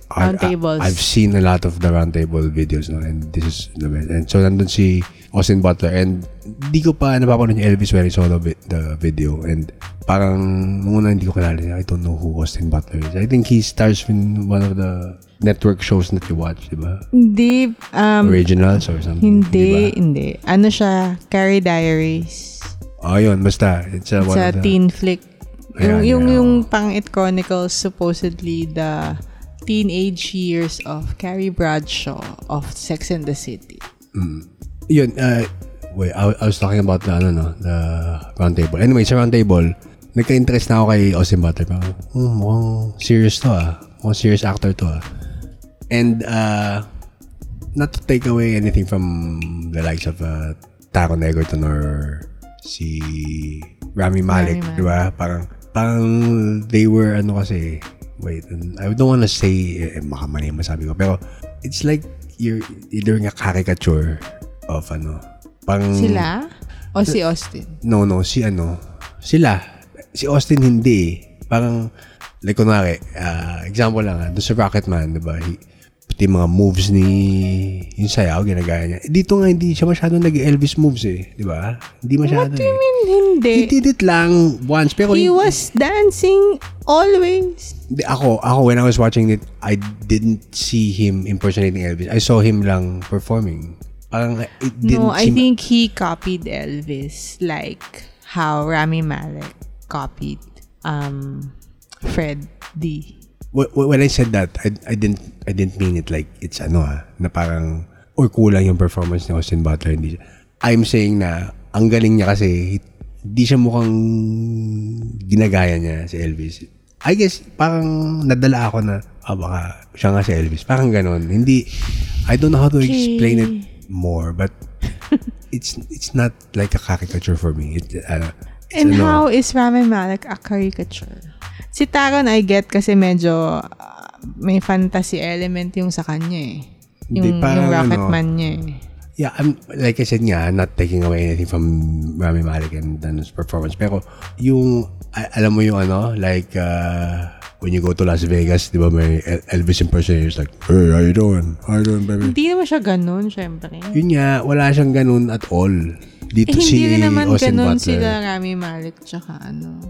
roundtables. I've seen a lot of the roundtable videos, no, and this is the best. And so nandun si Austin Butler, and di ko pa napapanood yung Elvis when I saw the, the video, and parang muna hindi ko kilala niya. I don't know who Austin Butler is. I think he stars in one of the network shows that you watch, di ba? Hindi. Um, Originals or something? Hindi, diba? hindi. Ano siya? Carrie Diaries. Oh, yun. Basta. It's a, It's one a of the... teen flick. Ayan, yung yung, yeah. yung pang It Chronicles supposedly the teenage years of Carrie Bradshaw of Sex and the City. Mm. Yun. Uh, wait, I, I was talking about the, ano, no, the roundtable. Anyway, sa roundtable, nagka-interest na ako kay Austin Butler. Parang, hmm, mukhang serious to ah. Mukhang serious actor to ah. And, uh, not to take away anything from the likes of uh, Taron Egerton or si Rami Malek, di ba? Parang, parang they were, ano kasi, wait, I don't wanna say, eh, makamali yung masabi ko, pero it's like you're, you're doing a caricature of, ano, parang... Sila? O si Austin? No, no, si ano, sila. Si Austin hindi eh. Parang, like, kunwari, uh, example lang, doon sa Rocketman, di ba? He, pati mga moves ni yung sayaw, ginagaya niya. Dito nga, hindi siya masyadong nag-Elvis moves eh. Di ba? Hindi masyado. What do you eh. mean hindi? He did it lang once. Pero He hindi, was dancing always. Hindi, ako, ako, when I was watching it, I didn't see him impersonating Elvis. I saw him lang performing. Parang, it didn't No, I seem... think he copied Elvis like how Rami Malek copied um, Fred D. When I said that, I, I didn't I didn't mean it like it's ano ah, na parang or kulang yung performance ni Austin Butler. Hindi. I'm saying na ang galing niya kasi hindi siya mukhang ginagaya niya si Elvis. I guess parang nadala ako na ah, baka siya nga si Elvis. Parang ganon. Hindi, I don't know how to explain it more, but it's it's not like a caricature for me. It, uh, And ano, how is Rami Malek a caricature? Si Taron, I get kasi medyo uh, may fantasy element yung sa kanya eh. Yung, Hindi, yung Rocketman ano, niya eh. Yeah, I'm, like I said nga, not taking away anything from Rami Malek and Dan's performance. Pero yung, a- alam mo yung ano, like, uh, when you go to Las Vegas, di ba may Elvis impersonators like, hey, how you doing? How you doing, baby? Hindi naman siya ganun, syempre. Yun nga, wala siyang ganun at all. Dito Eh, si hindi rin naman Austin ganun Butler. sila Rami Malek tsaka ano.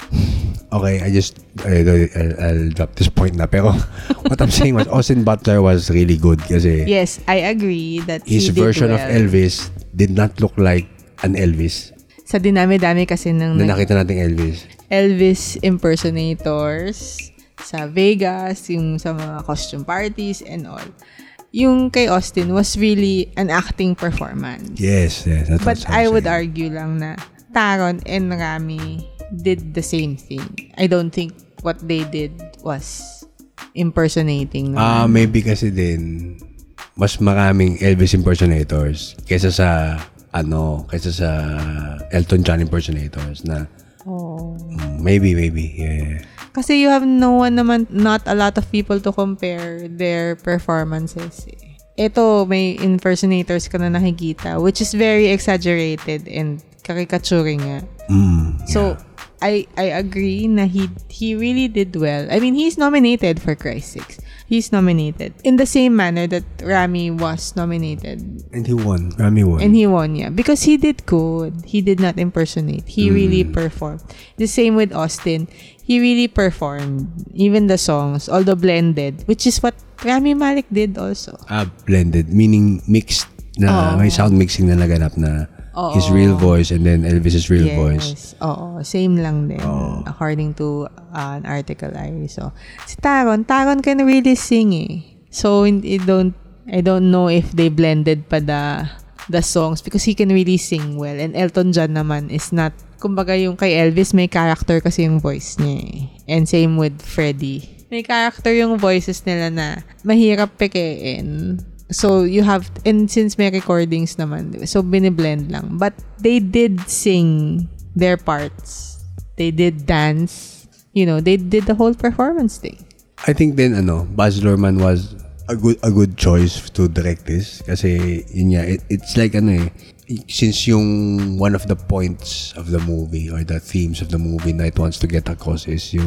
Okay, I just, I, I'll, I'll drop this point na. Pero what I'm saying was, Austin Butler was really good kasi Yes, I agree that his he did version well. of Elvis did not look like an Elvis Sa dinami-dami kasi ng na nakita nating Elvis. Elvis impersonators sa Vegas, yung sa mga costume parties and all. Yung kay Austin was really an acting performance. Yes, yes. That's But what I'm I would saying. argue lang na Taron and Rami did the same thing. I don't think what they did was impersonating. Ah, uh, maybe kasi din mas maraming Elvis impersonators kaysa sa ano, kaysa sa Elton John impersonators na Oh. maybe, maybe. Yeah. Kasi you have no one naman, not a lot of people to compare their performances. Ito, may impersonators ka na nakikita, which is very exaggerated and caricaturing nga. Mm, yeah. So, I I agree na he he really did well. I mean, he's nominated for Christ's sakes. He's nominated in the same manner that Rami was nominated. And he won. Rami won. And he won, yeah. Because he did good. He did not impersonate. He Mm. really performed. The same with Austin. He really performed. Even the songs, although blended, which is what Rami Malek did also. Ah, blended. Meaning mixed na, Oo. may sound mixing na naganap na Oo. his real voice and then Elvis's real yes. voice. Oo. Same lang din. Oo. According to uh, an article I saw. Si Taron, Taron can really sing eh. So, I don't, I don't know if they blended pa the, the songs because he can really sing well. And Elton John naman is not, kumbaga yung kay Elvis, may character kasi yung voice niya eh. And same with Freddie. May character yung voices nila na mahirap pekein. So, you have, and since may recordings naman, so biniblend lang. But they did sing their parts. They did dance. You know, they did the whole performance thing. I think then, ano, Baz Luhrmann was a good a good choice to direct this. Kasi, yun nga, it, it's like, ano eh, since yung one of the points of the movie or the themes of the movie na it wants to get across is yung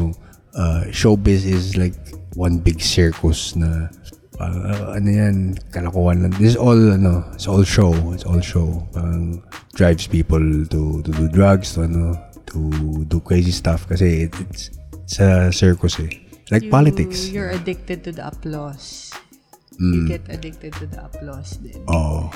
uh, showbiz is like one big circus na parang, uh, ano yan, kalakuan lang. This is all, ano, it's all show. It's all show. Parang drives people to to do drugs, to, ano, to do crazy stuff kasi it, it's, it's a circus eh. Like you, politics. You're addicted to the applause. Mm. You get addicted to the applause then. Oh.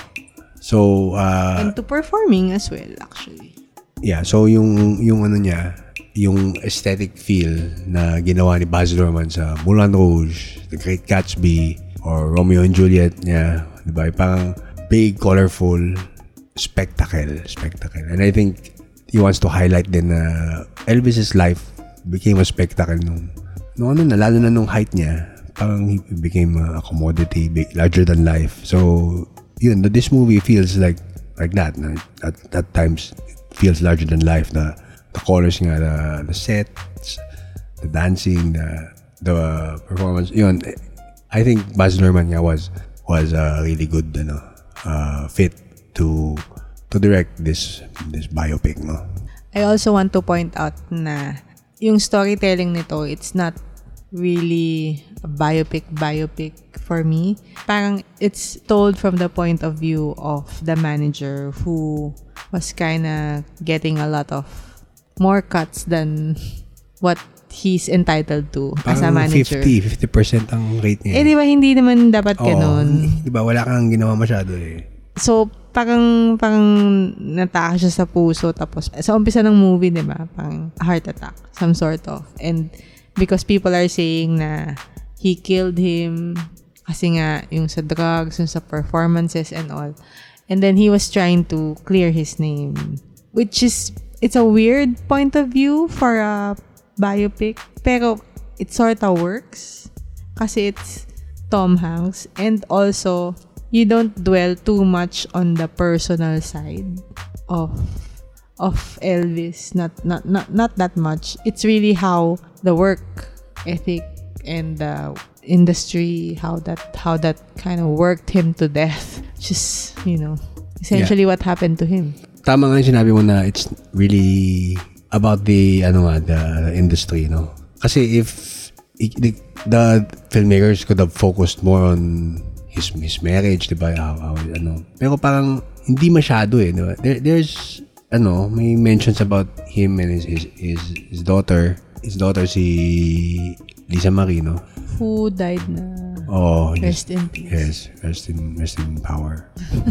So, uh, and to performing as well, actually. Yeah, so yung, yung ano niya, yung aesthetic feel na ginawa ni Baz Luhrmann sa Moulin Rouge, The Great Gatsby, or Romeo and Juliet niya, diba? Parang big, colorful, spectacle, spectacle. And I think he wants to highlight din na Elvis's life became a spectacle nung, nung ano na, lalo na nung height niya, parang he became a commodity, big, larger than life. So, yun, this movie feels like like that. Na, at, at times, it feels larger than life. Na, the colors nga, the, the sets, the dancing, the, the performance, yun, I think Baz Luhrmann nga was was a really good ano, uh, fit to to direct this this biopic, no. I also want to point out na yung storytelling nito, it's not really a biopic biopic for me. Parang it's told from the point of view of the manager who was kinda getting a lot of more cuts than what he's entitled to parang as a manager. fifty, fifty percent ang rate niya. Eh, di ba hindi naman dapat ganun? Oh, di ba wala kang ginawa masyado eh. So, parang, parang nataka siya sa puso. Tapos, sa umpisa ng movie, di ba? Parang heart attack. Some sort of. And because people are saying na he killed him kasi nga yung sa drugs, yung sa performances and all. And then he was trying to clear his name. Which is, it's a weird point of view for a biopic. Pero, it sort of works. Kasi it's Tom Hanks. And also, you don't dwell too much on the personal side of of Elvis. Not not not not that much. It's really how the work ethic and the industry, how that how that kind of worked him to death. Just, you know, essentially yeah. What happened to him. Tama nga yung sinabi mo na it's really about the ano nga, the, the industry, no? Kasi if the, the filmmakers could have focused more on his his marriage, diba? How, how, ano. Pero parang hindi masyado eh, diba? There, there's ano, may mentions about him and his his his, his daughter. His daughter si Lisa Marie, no? Who died na. Oh, rest yes, in peace. Yes, rest in rest in power.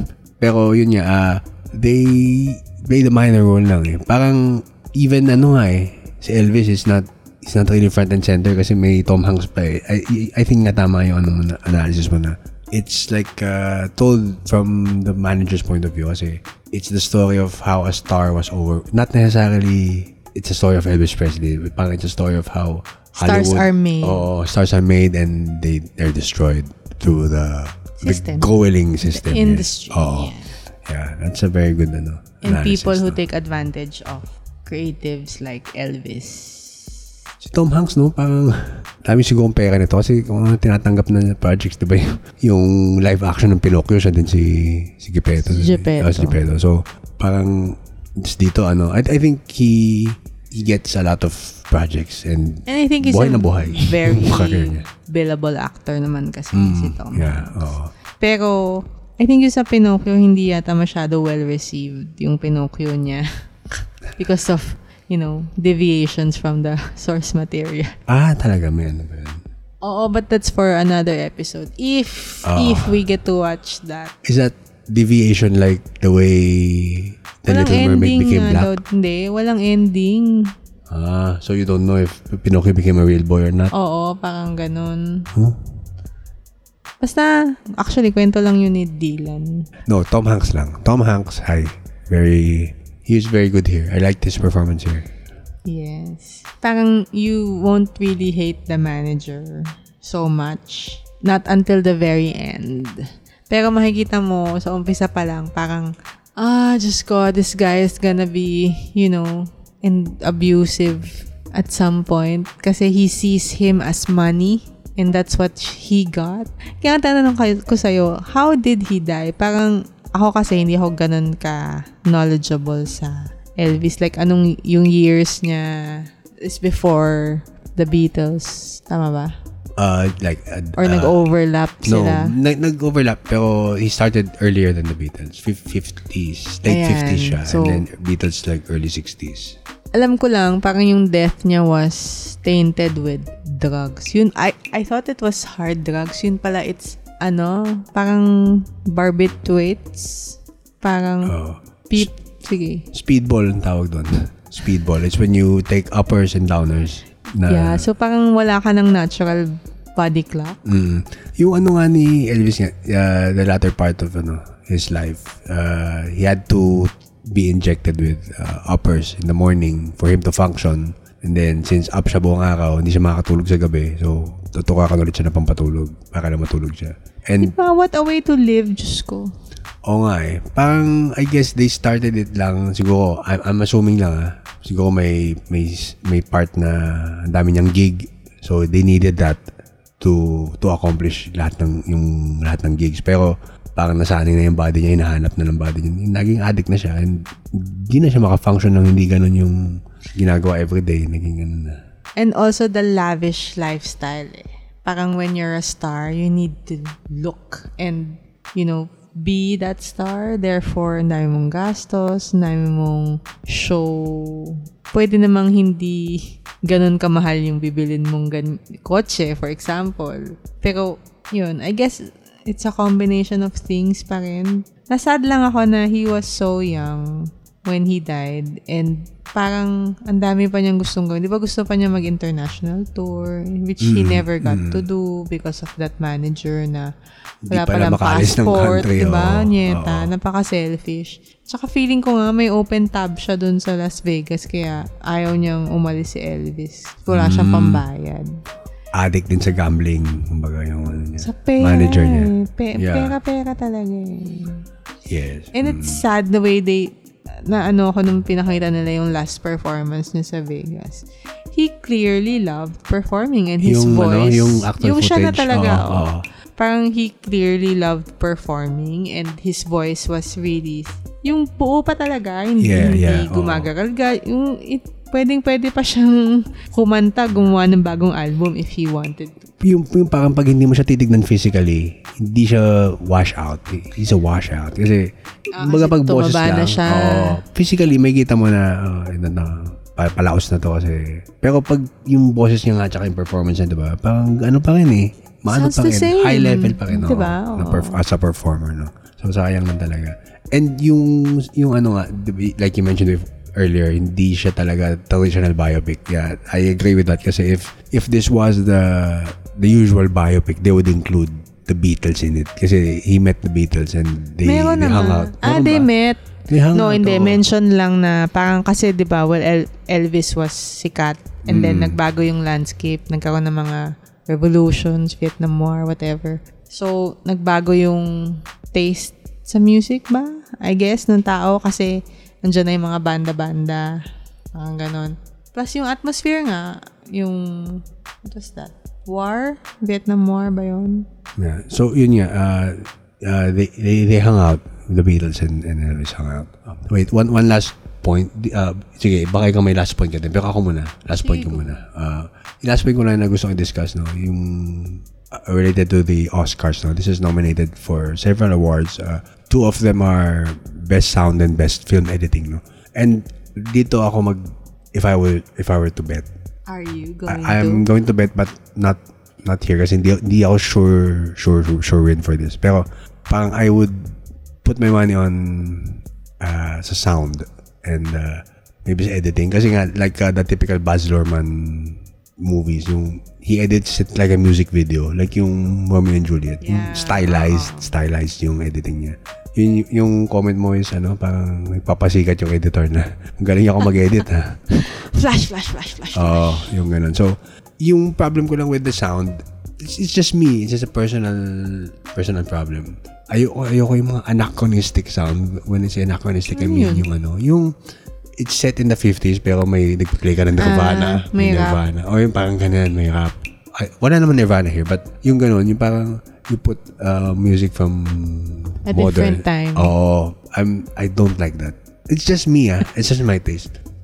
Pero yun nga, uh, they played a minor role lang eh. Parang even ano nga eh, si Elvis is not is not really front and center kasi may Tom Hanks pa eh. I, I think nga tama yung ano, analysis mo na. It's like uh, told from the manager's point of view kasi it's the story of how a star was over. Not necessarily it's a story of Elvis Presley. Parang it's a story of how stars Hollywood, are made. Oh, stars are made and they they're destroyed through the system. The going system. The industry. Yes. Oh, yeah. yeah. That's a very good ano. And people who no? take advantage of creatives like Elvis. Si Tom Hanks, no? Parang dami sigurong pera nito kasi kung ano tinatanggap na projects, diba yung, yung live action ng Pinocchio, siya din si si Geppetto. Si Geppetto. Si, oh, si Geppetto. So, parang dito, ano, I, I think he he gets a lot of projects and, and I think he's buhay a na buhay. very billable actor naman kasi mm, si Tom yeah, Hanks. Oh. Pero, I think yung sa Pinocchio, hindi yata masyado well-received yung Pinocchio niya because of you know, deviations from the source material. Ah, talaga, man. Oo, but that's for another episode. If oh. if we get to watch that. Is that deviation like the way The walang Little Mermaid became black? Daw, hindi, walang ending. Ah, so you don't know if Pinocchio became a real boy or not? Oo, parang ganun. Huh? Basta, actually, kwento lang yun ni Dylan. No, Tom Hanks lang. Tom Hanks, hi. Very... He's very good here. I like this performance here. Yes. Parang you won't really hate the manager so much. Not until the very end. Pero makikita mo, sa umpisa pa lang, parang, ah, just ko, this guy is gonna be, you know, and abusive at some point. Kasi he sees him as money. And that's what he got. Kaya tanong ko sa'yo, how did he die? Parang, ako kasi hindi ako ganun ka knowledgeable sa Elvis. Like, anong yung years niya is before the Beatles. Tama ba? Uh, like uh, or uh, nag-overlap sila? No, nag- nag-overlap pero he started earlier than the Beatles. fifties, late Ayan, fifties siya. so, and then Beatles like early sixties. Alam ko lang, parang yung death niya was tainted with drugs. Yun, I I thought it was hard drugs. Yun pala, it's, ano, parang barbiturates. Parang, Oh. peep, sige. Speedball ang tawag doon. Speedball. It's when you take uppers and downers. Na, Yeah, so parang wala ka ng natural body clock. Mm. Yung ano nga ni Elvis nga, uh, the latter part of ano his life, uh, he had to be injected with uh, uppers in the morning for him to function. And then, since up siya buong araw, hindi siya makakatulog sa gabi. So, tutukakan ulit siya na pampatulog para na matulog siya. And, diba, what a way to live, Diyos ko. Oo nga eh. Parang, I guess they started it lang, siguro, I'm, I'm assuming lang ah, siguro may, may, may part na ang dami niyang gig. So, they needed that to to accomplish lahat ng, yung lahat ng gigs. Pero, parang nasanay na yung body niya, hinahanap na ng body niya. Naging addict na siya. And, hindi na siya makafunction nang hindi ganun yung ginagawa everyday. Naging ganun na. And also, the lavish lifestyle eh. Parang when you're a star, you need to look and, you know, be that star. Therefore, dami mong gastos, dami mong show. Pwede namang hindi ganun kamahal yung bibilin mong gan- kotse, for example. Pero, yun, I guess it's a combination of things pa rin. Nasad lang ako na he was so young when he died and parang ang dami pa niyang gustong gawin. Di ba gusto pa niya mag-international tour which mm, he never got mm. to do because of that manager na wala pa lang passport. Di ba? Oh, Nyeta. Oh. Napaka-selfish. Tsaka feeling ko nga may open tab siya dun sa Las Vegas kaya ayaw niyang umalis si Elvis. Wala mm. siyang pambayad. Addict din sa gambling. Kumbaga yung ano niya. Sa pera. Manager niya. Pe- yeah. Pera-pera talaga eh. Yes. And mm. it's sad the way they na ano ako nung pinakita nila yung last performance niya sa Vegas. He clearly loved performing and his yung, voice. Ano, yung actor yung footage. Siya na talaga. Oh, oh. oh. Parang he clearly loved performing and his voice was really yung buo pa talaga. Hindi, yeah, hindi yeah, gumagaralga. Oh. Yung it, pwedeng-pwede pa siyang kumanta, gumawa ng bagong album if he wanted to. Yung, yung parang pag hindi mo siya titignan physically, hindi siya wash out. He's a wash out. Kasi, ah, baga pag boses na lang, siya. Oh, physically, may kita mo na, oh, na, na, palaos na to kasi. Pero pag yung boses niya nga tsaka yung performance niya, diba? Parang ano pa rin eh. Maano pa rin. Same. High level pa rin. Diba? Oh, perf- as a performer, no? So, sayang lang talaga. And yung, yung ano nga, like you mentioned with, earlier, hindi siya talaga traditional biopic. Yeah, I agree with that kasi if if this was the the usual biopic, they would include the Beatles in it kasi he met the Beatles and they, Meron they hung naman. out. Ah, Meron they ba? met. They hung no, out, hindi. oh. Mention lang na parang kasi di ba well, El- Elvis was sikat and mm. then nagbago yung landscape. Nagkaroon ng mga revolutions, Vietnam War, whatever. So, nagbago yung taste sa music ba? I guess, ng tao kasi nandiyan na yung mga banda-banda. Parang ganon. Plus yung atmosphere nga, yung, what was that? War? Vietnam War ba yun? Yeah. So, yun nga, uh, uh, they, they, they hung out, the Beatles and, and Elvis hung out. Wait, one one last point. Uh, sige, baka ikaw may last point ka din. Pero ako muna. Last point ko muna. Uh, yung last point ko na na gusto ko i-discuss, no? Yung uh, related to the Oscars, no? This is nominated for several awards. Uh, two of them are Best Sound and Best Film Editing, no? And dito ako mag, if I will, if I were to bet. Are you going I, I'm to? going to bet but not not here kasi hindi, hindi ako sure, sure, sure, sure win for this. Pero parang I would put my money on uh, sa sound and uh, maybe sa editing. Kasi nga, like uh, the typical Baz Luhrmann movies, yung he edits it like a music video. Like yung Romeo and Juliet. Yeah. Yung stylized, stylized yung editing niya. Yung, yung comment mo is ano, parang nagpapasikat yung editor na ang galing ako mag-edit ha. Flash, flash, flash, flash. Oo, oh, yung ganun. So, yung problem ko lang with the sound, it's, it's just me. It's just a personal personal problem. Ayoko, ayoko yung mga anachronistic sound. When I say anachronistic, I mean yung ano, yung it's set in the fifties pero may nag-play ka ng Nirvana. Uh, may, may Nirvana. O yung parang ganun, may rap. Ay, wala naman Nirvana here, but yung ganun, yung parang you put uh, music from a modern. different time. Oh, I'm I don't like that. It's just me, ah. It's just my taste.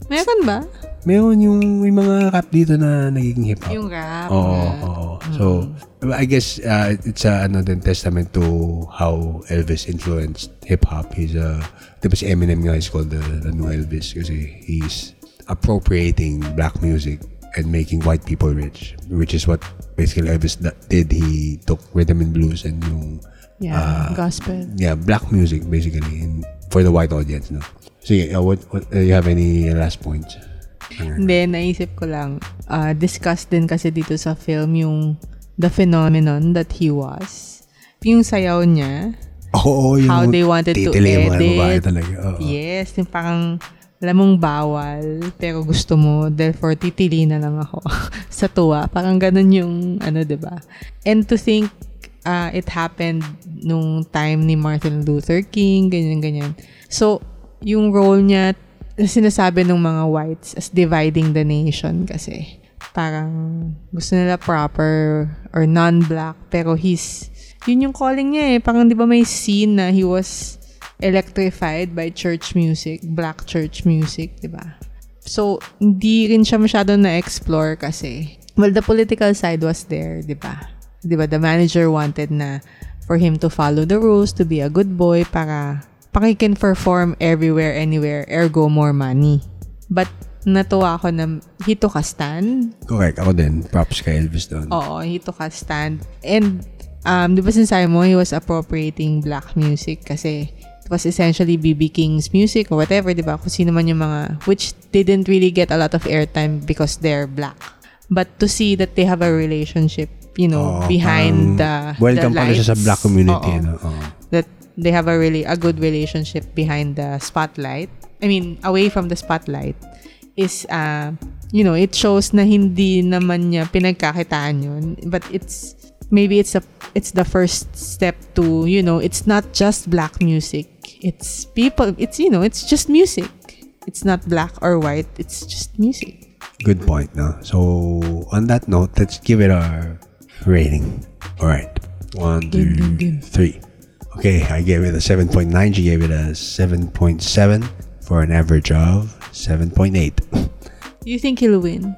Meron ba? Meron yung may mga rap dito na nagiging hip-hop. Yung rap. Oo, oo. So, I guess uh, it's a, ano din, testament to how Elvis influenced hip-hop. He's a, di ba si Eminem nga is called the, the new Elvis kasi he's appropriating black music and making white people rich, which is what basically Elvis did. He took rhythm and blues and yung yeah, uh, gospel. Yeah, black music basically in, for the white audience. No? So, yeah, what, what uh, you have any last points? Hindi, naisip ko lang, uh, discuss din kasi dito sa film yung the phenomenon that he was. Yung sayaw niya. Oo, oh, yung how they wanted to edit. Talaga. Oh, yes, yung parang alam mong bawal, pero gusto mo, therefore titili na lang ako sa tuwa. Parang ganun yung, ano, diba? And to think, uh, it happened nung time ni Martin Luther King, ganyan-ganyan. So, yung role niya, sinasabi ng mga whites as dividing the nation kasi parang gusto nila proper or non-black pero he's yun yung calling niya eh. Parang di ba may scene na he was electrified by church music, black church music, di ba? So, hindi rin siya masyado na-explore kasi well, the political side was there, di ba? Di ba, the manager wanted na for him to follow the rules, to be a good boy para he can perform everywhere, anywhere, ergo more money. But natuwa ako na he took a stand. Correct. Ako din. Props kay Elvis doon. Oo, he took a stand. And, um, di ba sinasabi mo, he was appropriating black music kasi it was essentially B B King's music or whatever, di ba? Kung sino man yung mga, which didn't really get a lot of airtime because they're black. But to see that they have a relationship, you know, oh, behind um, the, welcome the lights. Welcome pala siya sa black community. Oo, no? Oh. That they have a really a good relationship behind the spotlight. I mean, away from the spotlight is, uh, you know, it shows na hindi naman niya pinagkakitaan yun. But it's, maybe it's a, it's the first step to, you know, it's not just black music. It's people, it's, you know, it's just music. It's not black or white. It's just music. Good point, no? So, on that note, let's give it a rating. All right. One, two, three. Okay, I gave it a seven point nine. She gave it a seven point seven for an average of seven point eight. You think he'll win?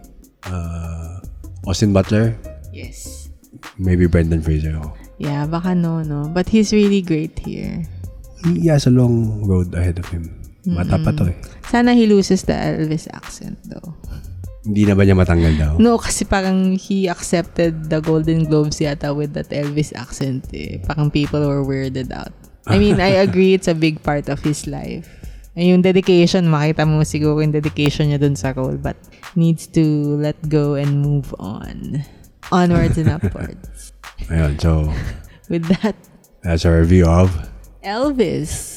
Uh, Austin Butler? Yes. Maybe Brendan Fraser. Oh. Yeah, baka no, no. But he's really great here. He has a long road ahead of him. Mata pa to eh. Sana he loses the Elvis accent though. Hindi na ba niya matanggal daw? No, kasi parang he accepted the Golden Globes yata with that Elvis accent eh. Parang people were weirded out. I mean, I agree it's a big part of his life. And yung dedication, makita mo siguro yung dedication niya dun sa role, but needs to let go and move on. Onwards and upwards. Ayun, so with that, that's our review of Elvis.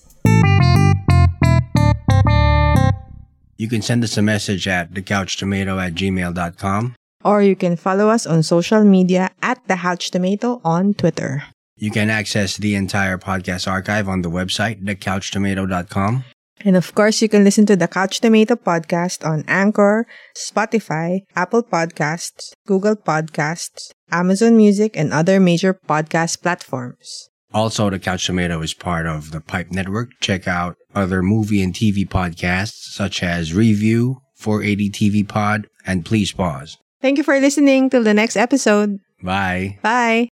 You can send us a message at the couch tomato at gmail dot com. Or you can follow us on social media at The Couch Tomato on Twitter. You can access the entire podcast archive on the website, the couch tomato dot com. And of course, you can listen to The Couch Tomato podcast on Anchor, Spotify, Apple Podcasts, Google Podcasts, Amazon Music, and other major podcast platforms. Also, The Couch Tomato is part of the Pipe Network. Check out other movie and T V podcasts such as Review, four eighty T V Pod, and Please Pause. Thank you for listening. Till the next episode. Bye. Bye.